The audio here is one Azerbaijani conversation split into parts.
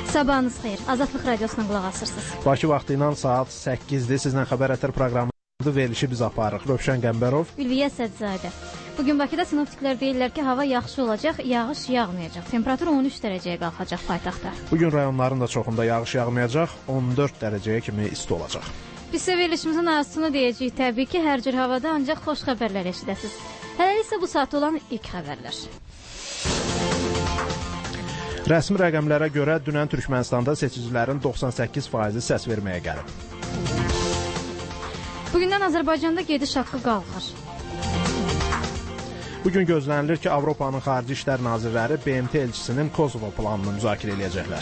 Sabahınız xeyir. Azadlıq Radiosuna qulaq asırsınız. Bakı vaxtı ilə saat 8-dir. Sizlə Xəbər Ətər proqramında verilişi biz aparırıq. Rövşən Qəmbərov, Ülviyə Sədzadə. Bugün Bakıda sinoptiklər deyirlər ki, hava yaxşı olacaq, yağış yağmayacaq. Temperatur 13 dərəcəyə qalxacaq paytaxtda. Bugün rayonların da çoxunda yağış yağmayacaq, 14 dərəcəyə kimi isti olacaq. Biz isə verilişimizin arzusunu deyəcəyik. Təbii ki, hər cür havada ancaq xoş xəbərlər eşidəsiniz. Hələ isə bu saat olan ilk xəbərlər. Rəsmi rəqəmlərə görə dünən Türkmənistanda seçicilərin 98%-i səs verməyə gəlib. Bugündən Azərbaycanda gediş haqqı qalxır. Bugün gözlənilir ki, Avropanın Xarici İşlər Nazirləri BMT elçisinin Kosovo planını müzakirə edəcəklər.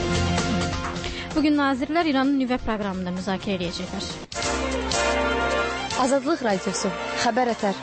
Bugün nazirlər İranın nüvə proqramında müzakirə edəcəklər. Azadlıq Radiosu, Xəbər Ətər.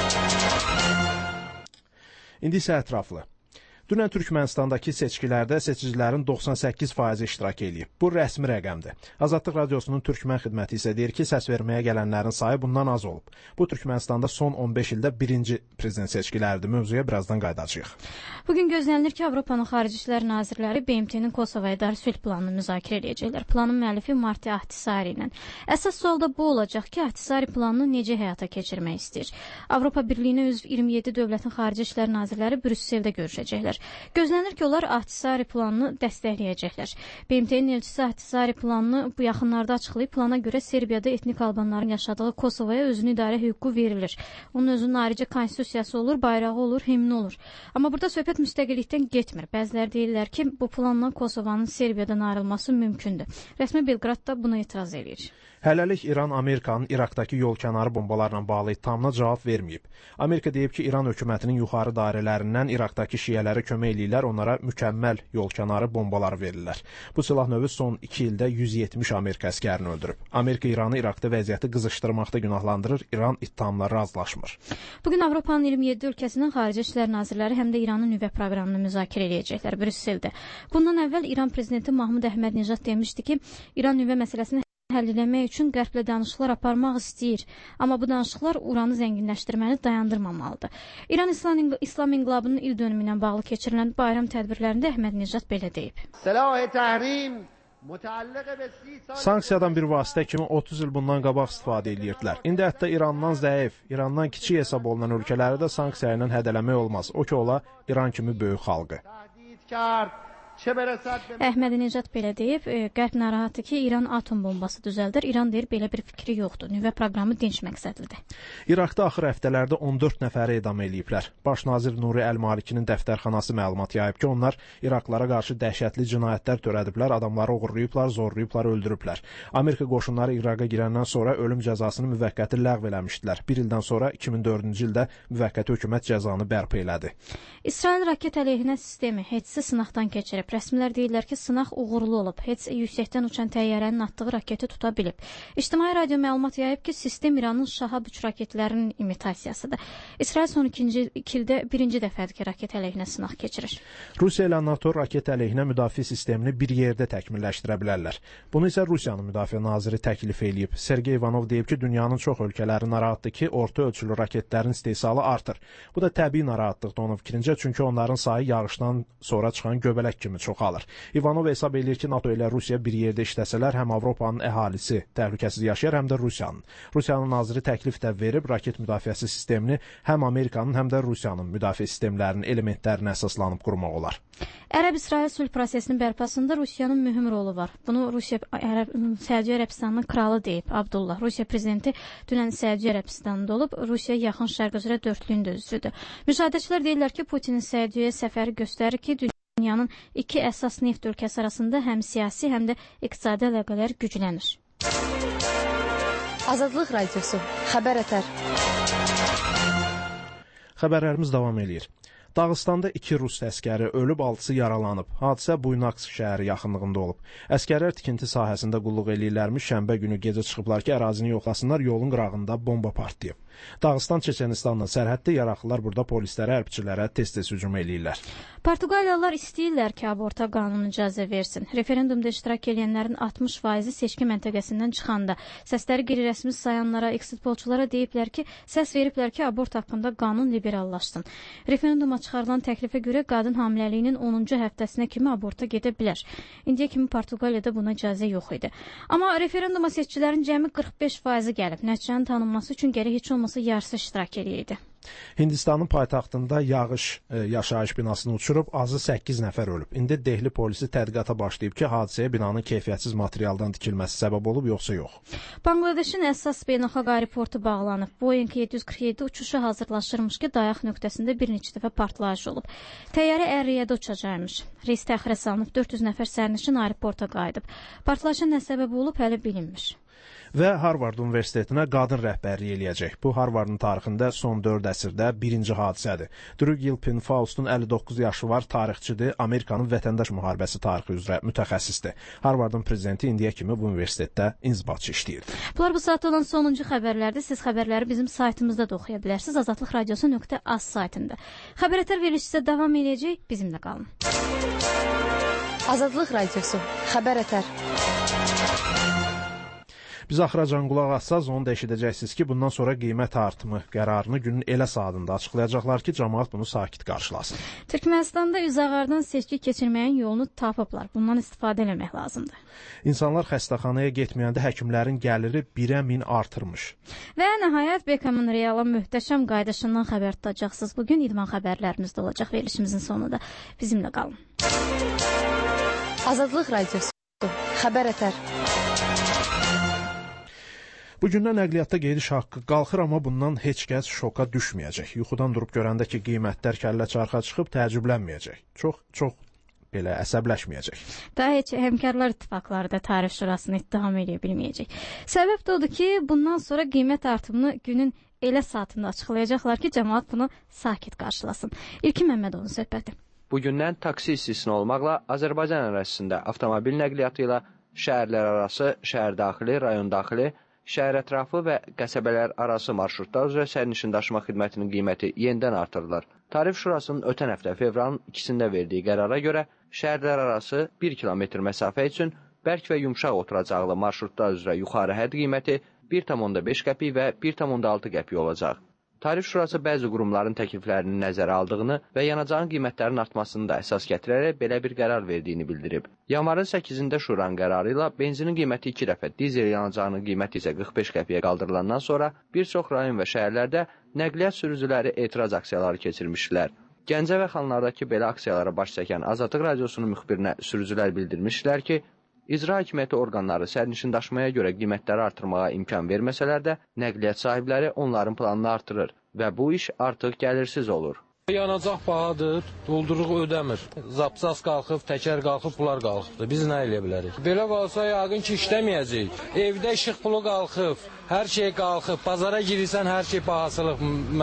İndi isə ətraflı. Dünən Türkmənistandakı seçkilərdə seçicilərin 98% iştirak edib. Bu rəsmi rəqəmdir. Azadlıq Radiosunun Türkmən xidməti isə deyir ki, səs verməyə gələnlərin sayı bundan az olub. Bu Türkmənistanda son 15 ildə birinci prezident seçkiləridir. Mövzuya birazdan qayıdacağıq. Bugün gözlənilir ki, Avropanın Xarici İşlər Nazirləri BMT-nin Kosovoya dair sülh planını müzakirə edəcəklər. Planın müəllifi Marti Ahtisari ilə. Əsas sual da bu olacaq ki, Ahtisari planını necə həyata keçirmək istəyir? Avropa Birliyinə üzv 27 dövlətin Xarici İşlər Nazirləri Brüsseldə görüşəcəklər. Gözlənir ki, onlar Ahtisari planını dəstəkləyəcəklər. BMT-nin elçisi Ahtisari planını bu yaxınlarda açıqlayıb, plana görə Serbiyada etnik albanların yaşadığı Kosovaya özünü idarə hüququ verilir. Onun özünün ayrıca konstitusiyası olur, bayrağı olur, himni olur. Amma burada söhbət müstəqillikdən getmir. Bəziləri deyirlər ki, bu planla Kosovanın Serbiyadan ayrılması mümkündür. Rəsmi Belqrad da buna etiraz edir. Hələlik İran Amerikanın İraqdakı yol kənarı bombalarla bağlı ittihamına cavab verməyib. Amerika deyib ki, İran hökumətinin yuxarı dairələrindən İraqdakı şiələrə kömək eləyirlər, onlara mükəmməl yol kənarı bombalar verirlər. Bu silah növü son 2 ildə 170 Amerika əskərini öldürüb. Amerika İranı İraqda vəziyyəti qızışdırmaqda günahlandırır, İran ittihamla razılaşmır. Bugün Avropanın 27 ölkəsinin Xarici İşlər Nazirləri həm də İranın nüvə proqramını müzakirə edəcəklər Brüsseldə. Bundan əvvəl İran prezidenti Mahmud Əhmədnejad demişdi ki, İran nüvə məsələsini həll etmək üçün Qərblə danışıqlar aparmaq istəyir. Amma bu danışıqlar uranı zənginləşdirməni dayandırmamalıdır. İran İslam İnqilabının il dönümü ilə bağlı keçirilən bayram tədbirlərində Əhmədnejad belə deyib. Sanksiyadan bir vasitə kimi 30 il bundan qabaq istifadə edirdilər. İndi hətta İrandan zəif, İrandan kiçik hesab olunan ölkələri də sanksiya ilə hədələmək olmaz. O ki ola İran kimi böyük xalqı. Əhmədinecad belə deyib, Qərb narahatdır ki, İran atom bombası düzəldir. İran deyir, belə bir fikri yoxdur. Nüvə proqramı dinc məqsədlidir. İraqda axır həftələrdə 14 nəfəri edam eləyiblər. Baş nazir Nuri Əl-Malikinin dəftərxanası məlumat yayıb ki, onlar İraqlara qarşı dəhşətli cinayətlər törədiblər, adamları oğurlayıblar, zorlayıblar, öldürüblər. Amerika qoşunları İraqa girəndən sonra ölüm cəzasını müvəqqəti ləğv eləmişdilər. Bir ildən sonra 2004-cü ildə müvəqqəti hökumət cəzanı bərpa elədi. İsrail raket əleyhinə sistemi HETS-i sınaqdan keçirib. Rəsmilər deyirlər ki, sınaq uğurlu olub. HETS yüksəkdən uçan təyyarənin atdığı raketi tuta bilib. İctimai radio məlumat yayıb ki, sistem İranın Şahab 3 raketlərinin imitasiyasıdır. İsrail son 2 ildə birinci dəfədir ki, raket əleyhinə sınaq keçirir. Rusiya ilə NATO raket əleyhinə müdafiə sistemini bir yerdə təkmilləşdirə bilərlər. Bunu isə Rusiyanın müdafiə naziri təklif eləyib. Sergey Ivanov deyib ki, dünyanın çox ölkələri narahatdır ki, orta ölçülü raketlərin istehsalı artır. Bu da təbii narahatlıqdır onun fikrincə, çünki onların sayı yağışdan sonra çıxan göbələk kimi çoxalır. Ivanov hesab edir ki, NATO ilə Rusiya bir yerdə işləsələr, həm Avropanın əhalisi təhlükəsiz yaşayar, həm də Rusiyanın. Rusiyanın naziri təklif də verib, raket müdafiəsi sistemini həm Amerikanın, həm də Rusiyanın müdafiə sistemlərinin elementlərinə əsaslanıb qurmaq olar. Ərəb-İsrail sülh prosesinin bərpasında Rusiyanın mühüm rolu var. Bunu Rusiya Səudiyyə Ərəbistanının kralı deyib Abdullah. Rusiya prezidenti dünən Səudiyyə Ərəbistanında olub, Rusiya yaxın şərq üzrə dörtlüyün də üzvüdür. Müşahidəçilər deyirlər ki, Putinin Səudiyyəyə səfəri göstərir ki, dünyanın iki əsas neft ölkəsi arasında həm siyasi, həm də iqtisadi əlaqələr güclənir. Azadlıq Radiosu, Xəbər Ətər. Xəbərlərimiz davam edir. Dağıstanda 2 rus əskəri ölüb, 6-sı yaralanıb. Hadisə Buynaqs şəhəri yaxınlığında olub. Əskərlər tikinti sahəsində qulluq eləyirlərmiş, şənbə günü gecə çıxıblar ki, ərazini yoxlasınlar, yolun qırağında bomba partlayıb. Dağıstan Çeçenistanla sərhəddə yaraqlılar burada polislərə, hərbçilərə tez-tez hücum eləyirlər. Portuqaliyalılar istəyirlər ki, aborta qanunu icazə versin. Referendumda iştirak edənlərin 60%-i seçki məntəqəsindən çıxanda səsləri qeyri-rəsmi sayanlara, eksit polçulara deyiblər ki, səs veriblər ki, abort haqqında qanun liberallaşsın. Referenduma çıxarılan təklifə görə qadın hamiləliyinin 10-cu həftəsinə kimi aborta gedə bilər. İndiyə kimi Portuqaliyada buna icazə yox idi. Amma referenduma seçicilərin cəmi 45% gəlib. Nəticənin tanınması üçün gərək heç olmasa yarısı iştirak eləyəydi. Hindistanın paytaxtında yağış yaşayış binasını uçurub, azı 8 nəfər ölüb. İndi Dehli polisi tədqiqata başlayıb ki, hadisəyə binanın keyfiyyətsiz materialdan tikilməsi səbəb olub, yoxsa yox. Bangladeşin əsas beynəlxalq aeroportu bağlanıb. Boeing 747 uçuşa hazırlaşırmış ki, dayaq nöqtəsində bir neçə dəfə partlayış olub. Təyyarə Ər-Riyada uçacaqmış. Reys təxirə salınıb, 400 nəfər sərnişin aeroporta qayıdıb. Partlayışa nə səbəb olub, hələ bilinmir. Və Harvard Universitetinə qadın rəhbərlik eləyəcək. Bu, Harvardın tarixində son 4 əsrdə birinci hadisədir. Drew Gilpin Faustun 59 yaşı var, tarixçidir, Amerikanın vətəndaş müharibəsi tarixi üzrə mütəxəssisdir. Harvardın prezidenti indiyə kimi bu universitetdə inzibatçı işləyirdi. Bunlar bu saatda olan sonuncu xəbərlərdir. Siz xəbərləri bizim saytımızda da oxuya bilərsiniz. azadlıqradiosu.az saytında. Xəbər verilişi davam edəcək. Bizimlə qalın. Azadlıq Radiosu. Xəbər ətər. Biz axıracan qulaq assaz, onu da eşidəcəksiniz ki, bundan sonra qiymət artımı qərarını günün elə saatında açıqlayacaqlar ki, cəmaət bunu sakit qarşılasın. Türkmənistanda üzağardan seçki keçirməyin yolunu tapıblar. Bundan istifadə eləmək lazımdır. İnsanlar xəstəxanaya getməyəndə həkimlərin gəliri 1-ə 1000 artırmış. Və nəhayət Beckhamın Reala möhtəşəm qayıdışından xəbər tutacaqsınız. Bugün idman xəbərlərimiz də olacaq verilişimizin sonunda. Bizimlə qalın. Azadlıq Radiosu. Xəbər ətər. Bugündən nəqliyyatda gediş haqqı qalxır, amma bundan heç kəs şoka düşməyəcək. Yuxudan durub görəndə ki, qiymətlər kəllə çarxa çıxıb təəccüblənməyəcək. Çox belə əsəbləşməyəcək. Daha heç Həmkarlar İttifaqları da Tarif Şurasını ittiham edə bilməyəcək. Səbəb də odur ki, bundan sonra qiymət artımını günün elə saatında açıqlayacaqlar ki, cəmaət bunu sakit qarşılasın. İlkin Məmmədovun söhbəti. Bugündən taksi istisna olmaqla Azərbaycan ərazisində avtomobil nəqliyyatı ilə şəhərlər arası, şəhər daxili, rayon daxili, şəhər ətrafı və qəsəbələr arası marşrutlar üzrə sərnişin daşıma xidmətinin qiyməti yenidən artırılır. Tarif Şurasının ötən həftə fevralın 2-sində verdiyi qərara görə şəhərlər arası 1 kilometr məsafə üçün bərk və yumşaq oturacaqlı marşrutlar üzrə yuxarı hədd qiyməti 1,5 qəpik və 1,6 qəpik olacaq. Tarif Şurası bəzi qurumların təkliflərini nəzərə aldığını və yanacağın qiymətlərinin artmasını da əsas gətirərək belə bir qərar verdiyini bildirib. Yanvarın 8-də Şuranın qərarı ilə benzinin qiyməti 2 dəfə, dizel yanacağının qiyməti isə 45 qəpiyə qaldırılandan sonra bir çox rayon və şəhərlərdə nəqliyyat sürücüləri etiraz aksiyaları keçirmişlər. Gəncə və Xanlardakı belə aksiyalara baş çəkən Azadlıq Radiosunun müxbirinə sürücülər bildirmişlər ki, İcra hakimiyyəti orqanları sərnişin daşımaya görə qiymətləri artırmağa imkan verməsələr də, nəqliyyat sahibləri onların planını artırır və bu iş artıq gəlirsiz olur. Yanacaq bahadır, dolduruq ödəmir. Zapsas qalxıb, təkər qalxıb, bunlar qalxıbdır. Biz nə eləyə bilərik? Belə qalsa yəqin ki, işləməyəcək. Evdə işıq pulu qalxıb, hər şey qalxıb, bazara girirsən, hər şey bahasılıq.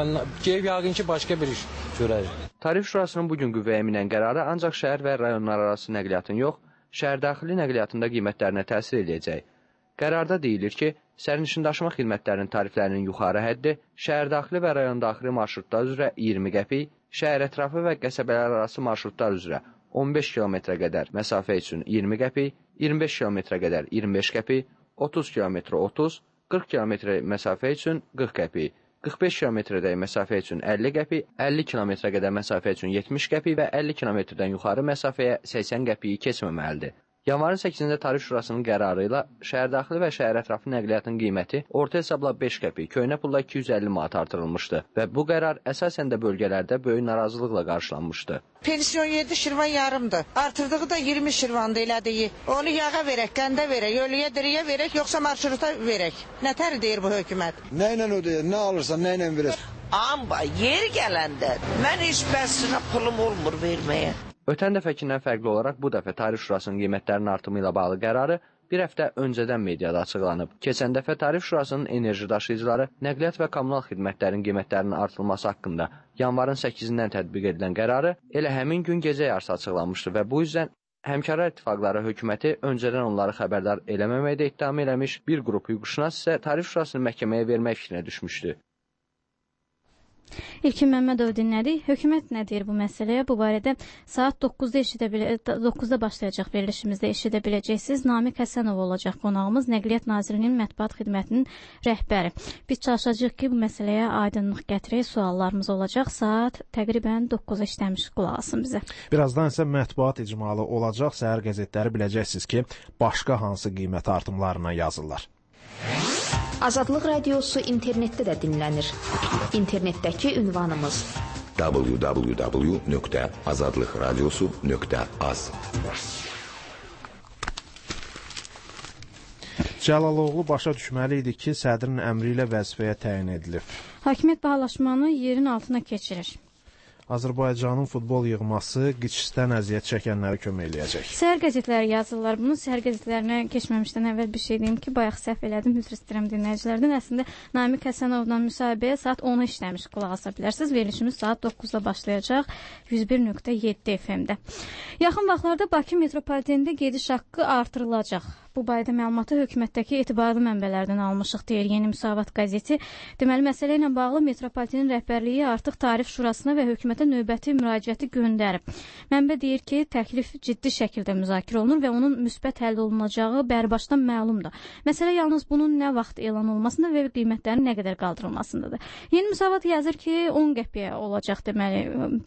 Yəqin ki, başqa bir iş görərik. Tarif Şurasının bugün qüvvəyə minən qərarı ancaq şəhər və rayonlar arası nəqliyyatın yox, şəhər daxili nəqliyyatında qiymətlərinə təsir edəcək. Qərarda deyilir ki, sərnişin daşıma xidmətlərinin tariflərinin yuxarı həddi şəhər daxili və rayon daxili marşrutlar üzrə 20 qəpik, şəhər ətrafı və qəsəbələr arası marşrutlar üzrə 15 kilometrə qədər məsafə üçün 20 qəpik, 25 kilometrə qədər 25 qəpik, 30 kilometrə 30, 40 kilometrə məsafə üçün 40 qəpik, 45 kilometrədək məsafə üçün 50 qəpik, 50 kilometrə qədər məsafə üçün 70 qəpik və 50 kilometrdən yuxarı məsafəyə 80 qəpiyi keçməməlidir. Yanvarın 8-də Tarif Şurasının qərarı ilə şəhər daxili və şəhər ətrafı nəqliyyatın qiyməti orta hesabla 5 qəpik, köhnə pulla 250 manat artırılmışdı və bu qərar əsasən də bölgələrdə böyük narazılıqla qarşılanmışdı. Pensiyon 7 şirvan yarımdır. Artırdığı da 20 şirvandır elədiyi. Onu yağa verək, qəndə verək, ölüyə diriyə verək, yoxsa marşruta verək. Nətər deyir bu hökumət? Nə ilə ödəyir, nə alırsan, nə ilə verir? Amma yer gələndə mən heç bəsinə pulum olmur verməyə. Ötən dəfəkindən fərqli olaraq bu dəfə Tarif Şurasının qiymətlərinin artımı ilə bağlı qərarı bir həftə öncədən mediada açıqlanıb. Keçən dəfə Tarif Şurasının enerji daşıyıcıları nəqliyyat və kommunal xidmətlərin qiymətlərinin artırılması haqqında yanvarın 8-dən tətbiq edilən qərarı elə həmin gün gecə yarısı açıqlanmışdı və bu yüzdən Həmkarlar İttifaqları hökuməti öncədən onları xəbərdar eləməməkdə ittiham eləmiş, bir qrup hüquqşünas isə Tarif Şurasını məhkəməyə vermək fikrinə düşmüşdü. İlkin Məmmədov dinlədik. Hökumət nə deyir bu məsələyə? Bu barədə saat 9-da başlayacaq verilişimizdə eşidə biləcəksiniz. Namiq Həsənov olacaq qonağımız, Nəqliyyat Nazirliyinin mətbuat xidmətinin rəhbəri. Biz çalışacağıq ki, bu məsələyə aydınlıq gətirək, suallarımız olacaq. Saat təqribən 9-a işləmiş, qulaq asın bizə. Birazdan isə mətbuat icmalı olacaq. Səhər qəzetləri biləcəksiniz ki, başqa hansı qiymət artımlarına yazırlar. Azadlıq Radiosu internetdə də dinlənir. İnternetdəki ünvanımız www.azadlıqradiosu.az. Cəlaloğlu başa düşməli idi ki, sədrin əmri ilə vəzifəyə təyin edilib. Hakimiyyət bahalaşmanı yerin altına keçirir. Azərbaycanın futbol yığması qiçistən əziyyət çəkənlərə kömək eləyəcək. Səhər qəzetləri yazırlar bunu. Səhər qəzetlərinə keçməmişdən əvvəl bir şey deyim ki, bayaq səhv elədim, üzr istəyirəm dinləyicilərdən. Əslində Namiq Həsənovla müsahibəyə saat 10-a işləmiş, qulaq asa bilərsiniz. Verilişimiz saat 9-da başlayacaq 101.7 FM-də. Yaxın vaxtlarda Bakı metropolitenində gediş haqqı artırılacaq. Bu barədə məlumatı hökumətdəki etibarlı mənbələrdən almışıq, deyir Yeni Müsavat qəzeti. Deməli, məsələ ilə bağlı metropolitenin rəhbərliyi artıq Tarif Şurasına və hökumətə növbəti müraciəti göndərib. Mənbə deyir ki, təklif ciddi şəkildə müzakirə olunur və onun müsbət həll olunacağı bərbaşdan məlumdur. Məsələ yalnız bunun nə vaxt elan olmasında və qiymətlərin nə qədər qaldırılmasındadır. Yeni Müsavat yazır ki, 10 qəpiyə olacaq, deməli,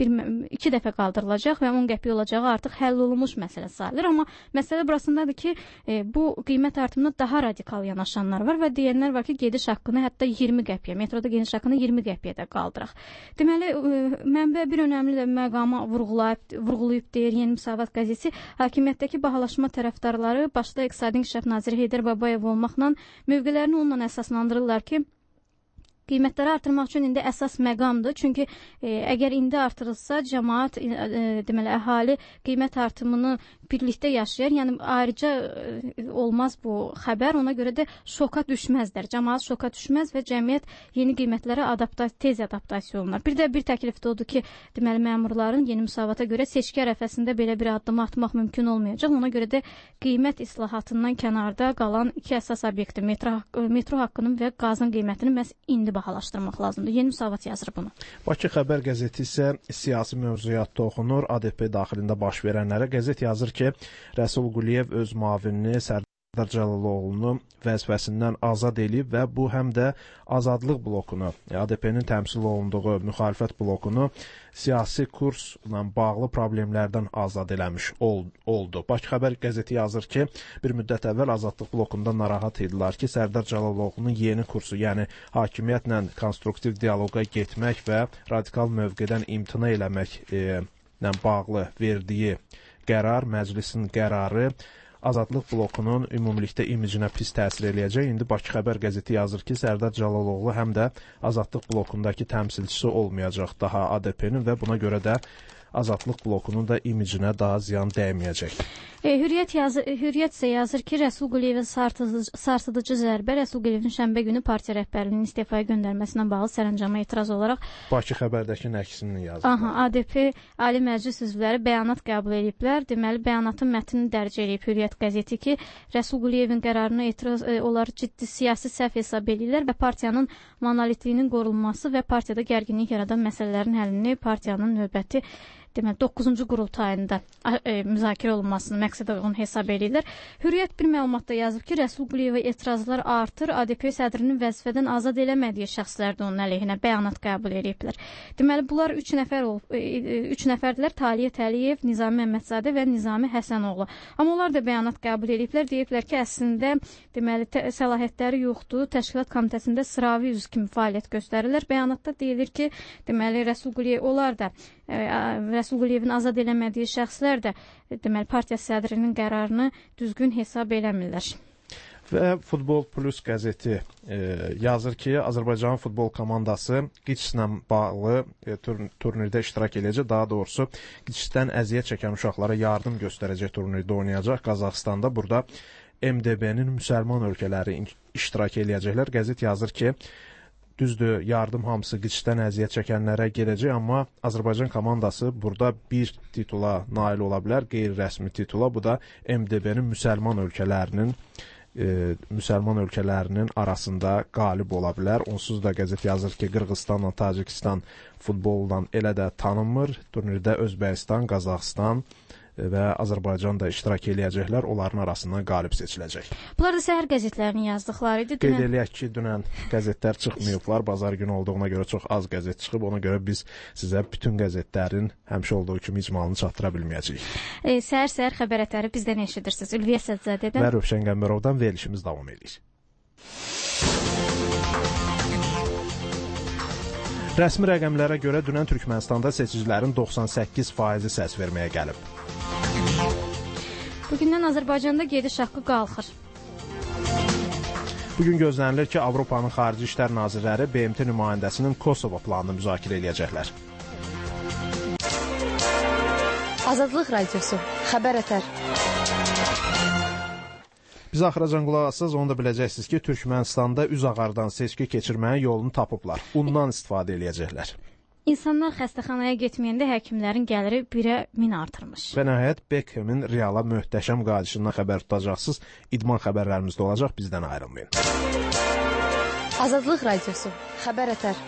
2 dəfə qaldırılacaq və 10 qəpiyə olacağı artıq həll olunmuş məsələ sayılır. Amma məsələ burasındadır ki, bu qiymət artımına daha radikal yanaşanlar var və deyənlər var ki, gediş haqqını hətta 20 qəpiyə, metroda gediş haqqını 20 qəpiyə də qaldıraq. Deməli, mənbə bir önəmli də məqama vurğulayıb deyir Yeni Müsavat qəzeti. Hakimiyyətdəki bahalaşma tərəfdarları başda İqtisadi İnkişaf naziri Heydər Babayev olmaqla mövqelərini onunla əsaslandırırlar ki, qiymətləri artırmaq üçün indi əsas məqamdır. Çünki əgər indi artırılsa, cəmaət, deməli, əhali qiymət artımını birlikdə yaşayır. Yəni, ayrıca olmaz bu xəbər. Ona görə də şoka düşməzlər. Cəmaət şoka düşməz və cəmiyyət yeni qiymətlərə tez adaptasiya olunur. Bir də bir təklif də odur ki, deməli, məmurların Yeni Müsavata görə seçki ərəfəsində belə bir addımı atmaq mümkün olmayacaq. Ona görə də qiymət islahatından kənarda qalan iki əsas obyekti, metro haqqının və qazın qiymətini məhz indi bahalaşdırmaq lazımdır. Yeni Müsavat yazır bunu. Bakı Xəbər qəzeti isə siyasi mövzuatda oxunur. ADP daxilində baş verənlərə qəzet yazır ki, Rəsul Quliyev öz müavinini Sərdar Cəlaloğlunu vəzifəsindən azad edib və bu həm də Azadlıq blokunu, ADP-nin təmsil olunduğu müxalifət blokunu siyasi kursla bağlı problemlərdən azad eləmiş oldu. Bakı Xəbər qəzeti yazır ki, bir müddət əvvəl Azadlıq blokunda narahat idilər ki, Sərdar Cəlaloğlunun yeni kursu, yəni hakimiyyətlə konstruktiv dialoqa getmək və radikal mövqedən imtina eləməklə bağlı verdiyi qərar, məclisin qərarı Azadlıq blokunun ümumilikdə imicinə pis təsir eləyəcək. İndi Bakı Xəbər qəzeti yazır ki, Sərdar Cəlaloğlu həm də Azadlıq blokundakı təmsilçisi olmayacaq daha ADP-nin və buna görə də Azadlıq blokunun da imicinə daha ziyan dəyməyəcək. Hürriyyət isə yazır ki, Rəsul Quliyevin sarsıdıcı zərbə Rəsul Quliyevin şənbə günü partiya rəhbərliyinin istifaya göndərməsindən bağlı sərəncama etiraz olaraq Bakı Xəbərdəki nəqsini yazır. ADP Ali Məclis üzvləri bəyanat qəbul ediblər. Deməli, bəyanatın mətnini dərc edib Hürriyyət qəzeti ki, Rəsul Quliyevin qərarına etiraz onlar ciddi siyasi səhv hesab edirlər və partiyanın monolitliyinin qorunması və partiyada gərginlik yaradan məsələlərin həllini partiyanın növbəti deməli 9-cu qurultayında müzakirə olunmasını məqsəd uyğun hesab edirlər. Hürriyyət bir məlumatda yazıb ki, Rəsul Quliyevə etirazlar artır, ADP sədrinin vəzifədən azad eləmədiyi şəxslər də onun əleyhinə bəyanat qəbul ediblər. Deməli, bunlar 3 nəfərdilər, Taliyə Təliyev, Nizami Məmmədzadə və Nizami Həsənoğlu. Amma onlar da bəyanat qəbul ediblər. Deyiblər ki, əslində deməli səlahiyyətləri yoxdur. Təşkilat komitəsində sıravi üzv kimi fəaliyyət göstərirlər. Bəyanatda deyilir ki, deməli Rəsul Quliyev onlar da Rəsul Quliyevin azad eləmədiyi şəxslər də deməli partiya sədrinin qərarını düzgün hesab eləmirlər. Və Futbol Plus qəzeti yazır ki, Azərbaycan futbol komandası QİÇS-lə bağlı turnirdə iştirak edəcək. Daha doğrusu QİÇS-dən əziyyət çəkən uşaqlara yardım göstərəcək turnirdə oynayacaq Qazaxıstanda. Burada MDB-nin müsəlman ölkələri iştirak edəcəklər. Qəzet yazır ki, düzdür, yardım hamısı QİÇS-dən əziyyət çəkənlərə gedəcək, amma Azərbaycan komandası burada bir titula nail ola bilər, qeyri-rəsmi titula. Bu da MDB-nin müsəlman ölkələrinin müsəlman ölkələrinin arasında qalib ola bilər. Onsuz da qəzet yazır ki, Qırğızstanla Tacikistan futboldan elə də tanınmır. Turnirdə Özbəkistan, Qazaxıstan və Azərbaycan da iştirak eləyəcəklər. Onların arasından qalib seçiləcək. Bunlar da səhər qəzetlərinin yazdıqları idi. Qeyd eləyək ki, dünən qəzetlər çıxmayıblar. Bazar günü olduğuna görə çox az qəzet çıxıb. Ona görə biz sizə bütün qəzetlərin həmişə olduğu kimi icmalını çatdıra bilməyəcəyik. Səhər xəbər ətəri bizdən eşidirsiniz. Ülviyə Səccadədən və Rövşən Qəmbərovdan verilişimiz davam edir. Rəsmi rəqəmlərə görə dünən Türkmənistanda seçicilərin 98% səs verməyə gəlib. Bugündən Azərbaycanda gediş haqqı qalxır. Bugün gözlənilir ki, Avropanın Xarici İşlər Nazirləri BMT nümayəndəsinin Kosovo planını müzakirə eləyəcəklər. Azadlıq Radiosu, xəbər ətər. Biz axıracan qulaq assız, onu da biləcəksiniz ki, Türkmənistanda üz ağardan seçki keçirməyin yolunu tapıblar. Bundan istifadə eləyəcəklər. İnsanlar xəstəxanaya getməyəndə həkimlərin gəliri 1-ə 1000 artırmış. Və nəhayət Beckham'in Reala möhtəşəm qayıdışından xəbər tutacaqsınız. İdman xəbərlərimiz də olacaq, bizdən ayrılmayın. Azadlıq Radiosu, xəbər ətər.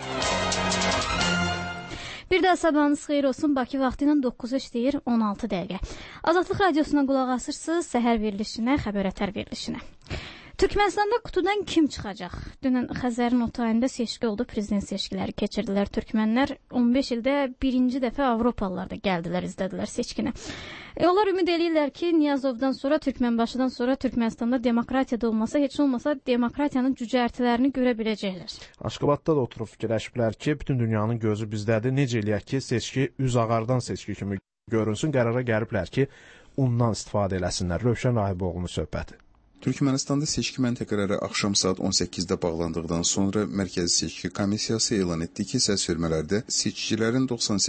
Bir də sabahınız xeyir olsun. Bakı vaxtı ilə 9 işləyir 16 dəqiqə. Azadlıq Radiosuna qulaq asırsınız, səhər verilişinə, xəbər ətər verilişinə. Türkmənistanda qutudan kim çıxacaq? Dünən Xəzərin otayında seçki oldu, prezident seçkiləri keçirdilər türkmənlər. 15 ildə birinci dəfə Avropalılar da gəldilər, izlədilər seçkini. Onlar ümid eləyirlər ki, Niyazovdan sonra, Türkmənbaşıdan sonra Türkmənistanda demokratiya da olmasa, heç olmasa demokratiyanın cücərtilərini görə biləcəklər. Aşqabadda da oturub fikirləşiblər ki, bütün dünyanın gözü bizdədir. Necə eləyək ki, seçki üz ağardan seçki kimi görünsün. Qərara gəliblər ki, ondan istifadə eləsinlər. Rövşən Rahiboğlu'nun söhbəti. Türkmənistanda seçki məntəqələri axşam saat 18-də bağlandıqdan sonra Mərkəzi Seçki Komissiyası elan etdi ki, səs vermələrdə seçicilərin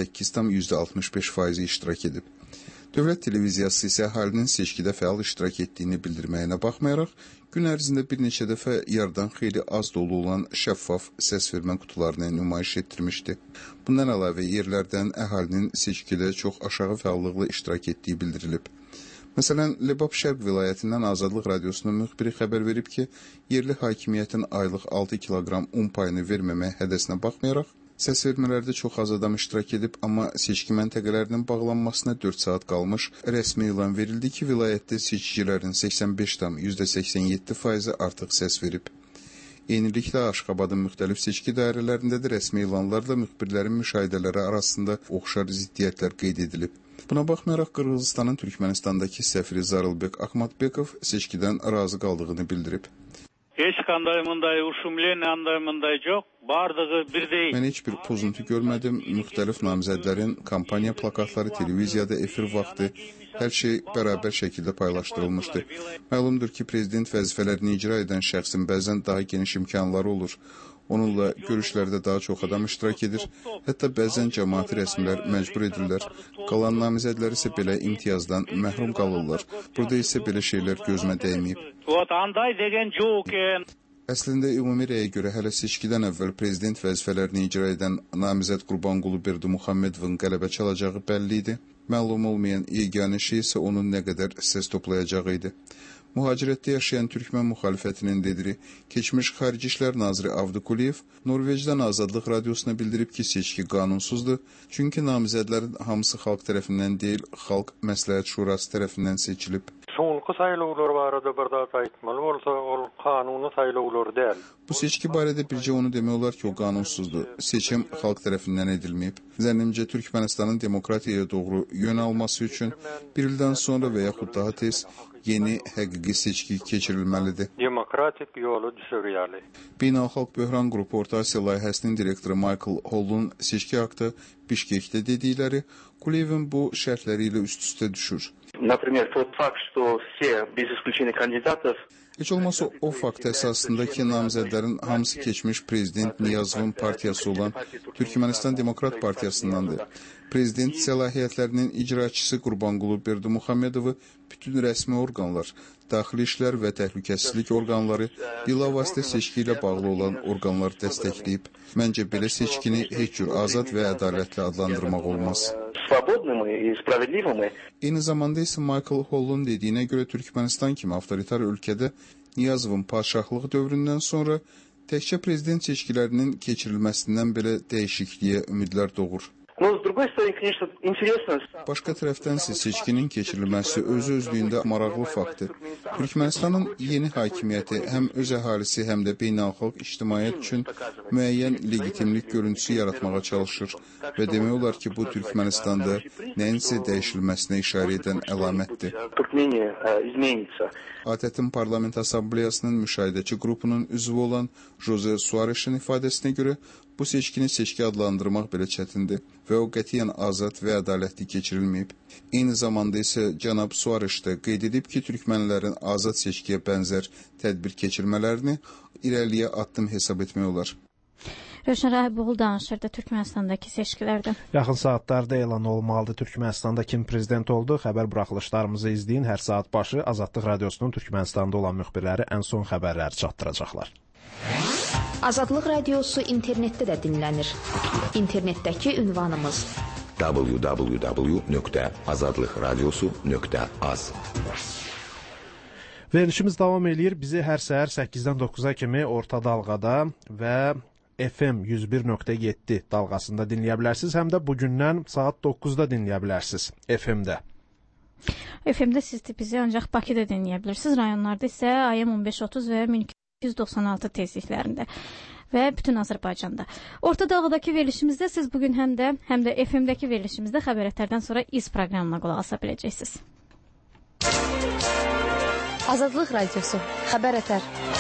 98,65% iştirak edib. Dövlət televiziyası isə əhalinin seçkidə fəal iştirak etdiyini bildirməyinə baxmayaraq, gün ərzində bir neçə dəfə yardan xeyli az dolu olan şəffaf səs vermə qutularını nümayiş etdirmişdi. Bundan əlavə yerlərdən əhalinin seçkidə çox aşağı fəallıqla iştirak etdiyi bildirilib. Məsələn, Lebap Şərq vilayətindən Azadlıq Radiosunun müxbiri xəbər verib ki, yerli hakimiyyətin aylıq 6 kiloqram un payını verməmək hədəsinə baxmayaraq, səs vermələrdə çox az adam iştirak edib, amma seçki məntəqələrinin bağlanmasına 4 saat qalmış rəsmi elan verildi ki, vilayətdə seçicilərin 85,87% artıq səs verib. Eyniliklə Aşqabadın müxtəlif seçki dairələrində də rəsmi elanlarla müxbirlərin müşahidələri arasında oxşar ziddiyyətlər qeyd edilib. Buna baxmayaraq Qırğızıstanın Türkmenistandakı səfiri Zarılbek Akmatbekov seçkidən razı qaldığını bildirib. Heç qanday mınday uşumlən, mınday yox, bardığı bir deyil. Mən heç bir pozuntu görmədim. Müxtəlif namizədlərin kampaniya plakatları televiziyada efir vaxtı hər şey bərabər şəkildə paylaşdırılmışdı. Məlumdur ki, prezident vəzifələrini icra edən şəxsin bəzən daha geniş imkanları olur. Onunla görüşlərdə daha çox adam iştirak edir. Hətta bəzən cəmaati rəsmilər məcbur edirlər. Qalan namizədlər isə belə imtiyazdan məhrum qalırlar. Burada isə belə şeylər gözümə dəyməyib. Əslində, ümumi rəyə görə hələ seçkidən əvvəl prezident vəzifələrini icra edən namizəd Qurbanqulu Berdimuhammedovun qələbə çalacağı bəlli idi. Məlum olmayan yeganə şey isə onun nə qədər səs toplayacağı idi. Mühacirətdə yaşayan Türkmən müxalifətinin lideri, keçmiş Xarici İşlər Naziri Avdukuliyev Norveçdən Azadlıq Radiosuna bildirib ki, seçki qanunsuzdur, çünki namizədlərin hamısı xalq tərəfindən deyil, Xalq Məsləhət Şurası tərəfindən seçilib. Bu seçki barədə bircə onu demək olar ki, o qanunsuzdur. Seçim xalq tərəfindən edilməyib. Zənnimcə Türkmənistanın demokratiyaya doğru yön alması üçün bir ildən sonra və yaxud daha tez yeni həqiqi seçki keçirilməlidir. Demokratik yolu düşürüyəli. Beynəlxalq Böhran Qrupu Orta Asiya layihəsinin direktoru Michael Holl'un seçki haqqında Bişkekdə dedikləri Kuliyevin bu şərtləri ilə üst-üstə düşür. Например, тот факт, что все без исключения кандидатов Heç olmasa o fakt əsasında ki, namizədlərin hamısı keçmiş prezident Niyazovun partiyası olan Türkmenistan Demokrat Partiyasındandır. Prezident səlahiyyətlərinin icraçısı Qurbanqulu Berdimuhammedovu bütün rəsmi orqanlar, daxili işlər və təhlükəsizlik orqanları, bilavasitə seçki ilə bağlı olan orqanlar dəstəkləyib. Məncə belə seçkini heç cür azad və ədalətli adlandırmaq olmaz. Eyni zamanda isə Michael Holl'un dediyinə görə Türkmenistan kimi avtoritar ölkədə Niyazovun padşahlıq dövründən sonra təkcə prezident seçkilərinin keçirilməsindən belə dəyişikliyə ümidlər doğur. Başqa tərəfdənsə seçkinin keçirilməsi özü-özlüyündə maraqlı faktdır. Türkmənistanın yeni hakimiyyəti həm öz əhalisi, həm də beynəlxalq ictimaiyyət üçün müəyyən legitimlik görüntüsü yaratmağa çalışır və demək olar ki, bu Türkmənistanda nəyinsə dəyişilməsinə işarə edən əlamətdir. ATƏT-in Parlament Assambleyasının müşahidəçi qrupunun üzvü olan Jose Suareşin ifadəsinə görə bu seçkini seçki adlandırmaq belə çətindir və o qətiyyən azad və ədalətli keçirilməyib. Eyni zamanda isə cənab Suareş də qeyd edib ki, türkmənlərin azad seçkiyə bənzər tədbir keçirmələrini irəliyə addım hesab etmək olar. Rövşən Rahiboğlu danışırdı Türkmənistandakı seçkilərdən. Yaxın saatlarda elan olmalıdır Türkmənistanda kim prezident oldu. Xəbər buraxılışlarımızı izləyin. Hər saat başı Azadlıq Radiosunun Türkmənistanda olan müxbirləri ən son xəbərləri çatdıracaqlar. Azadlıq Radiosu internetdə də dinlənir. İnternetdəki ünvanımız www.azadlıqradiosu.az. Verilişimiz davam eləyir. Bizi hər səhər 8-dən 9-a kimi orta dalğada və FM 101.7 dalğasında dinləyə bilərsiniz. Həm də bugündən saat 9-da dinləyə bilərsiniz FM-də. FM-də siz bizi ancaq Bakıda dinləyə bilirsiniz. Rayonlarda isə AM 1530 və 1296 tezliklərində və bütün Azərbaycanda. Orta dalğadakı verilişimizdə siz bugün həm də FM-dəki verilişimizdə xəbərlərdən sonra iz proqramına qulaq asa biləcəksiniz. Azadlıq Radiosu, Xəbər Ətər.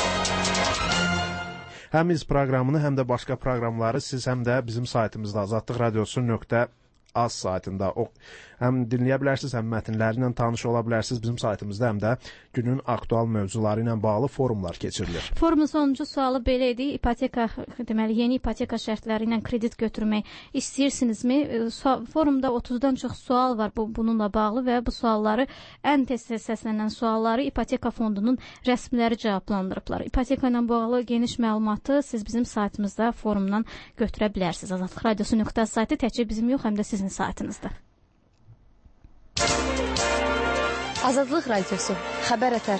Həm iz proqramını, həm də başqa proqramları siz həm də bizim saytımızda azadlıqradiosu.az saytında həm dinləyə bilərsiniz, həm mətnləri ilə tanış ola bilərsiniz. Bizim saytımızda həm də günün aktual mövzuları ilə bağlı forumlar keçirilir. Forumun sonuncu sualı belə idi. Yeni ipoteka şərtləri ilə kredit götürmək istəyirsinizmi? Forumda 30-dan çox sual var bununla bağlı və bu sualları ən tez səslənən sualları ipoteka fondunun rəsmiləri cavablandırıblar. İpoteka ilə bağlı geniş məlumatı siz bizim saytımızda forumdan götürə bilərsiniz. Azadlıq Radiosu.az saytı təkcə bizim yox, həm də sizin saytınızda. Azadlıq Radiosu, Xəbər Ətər.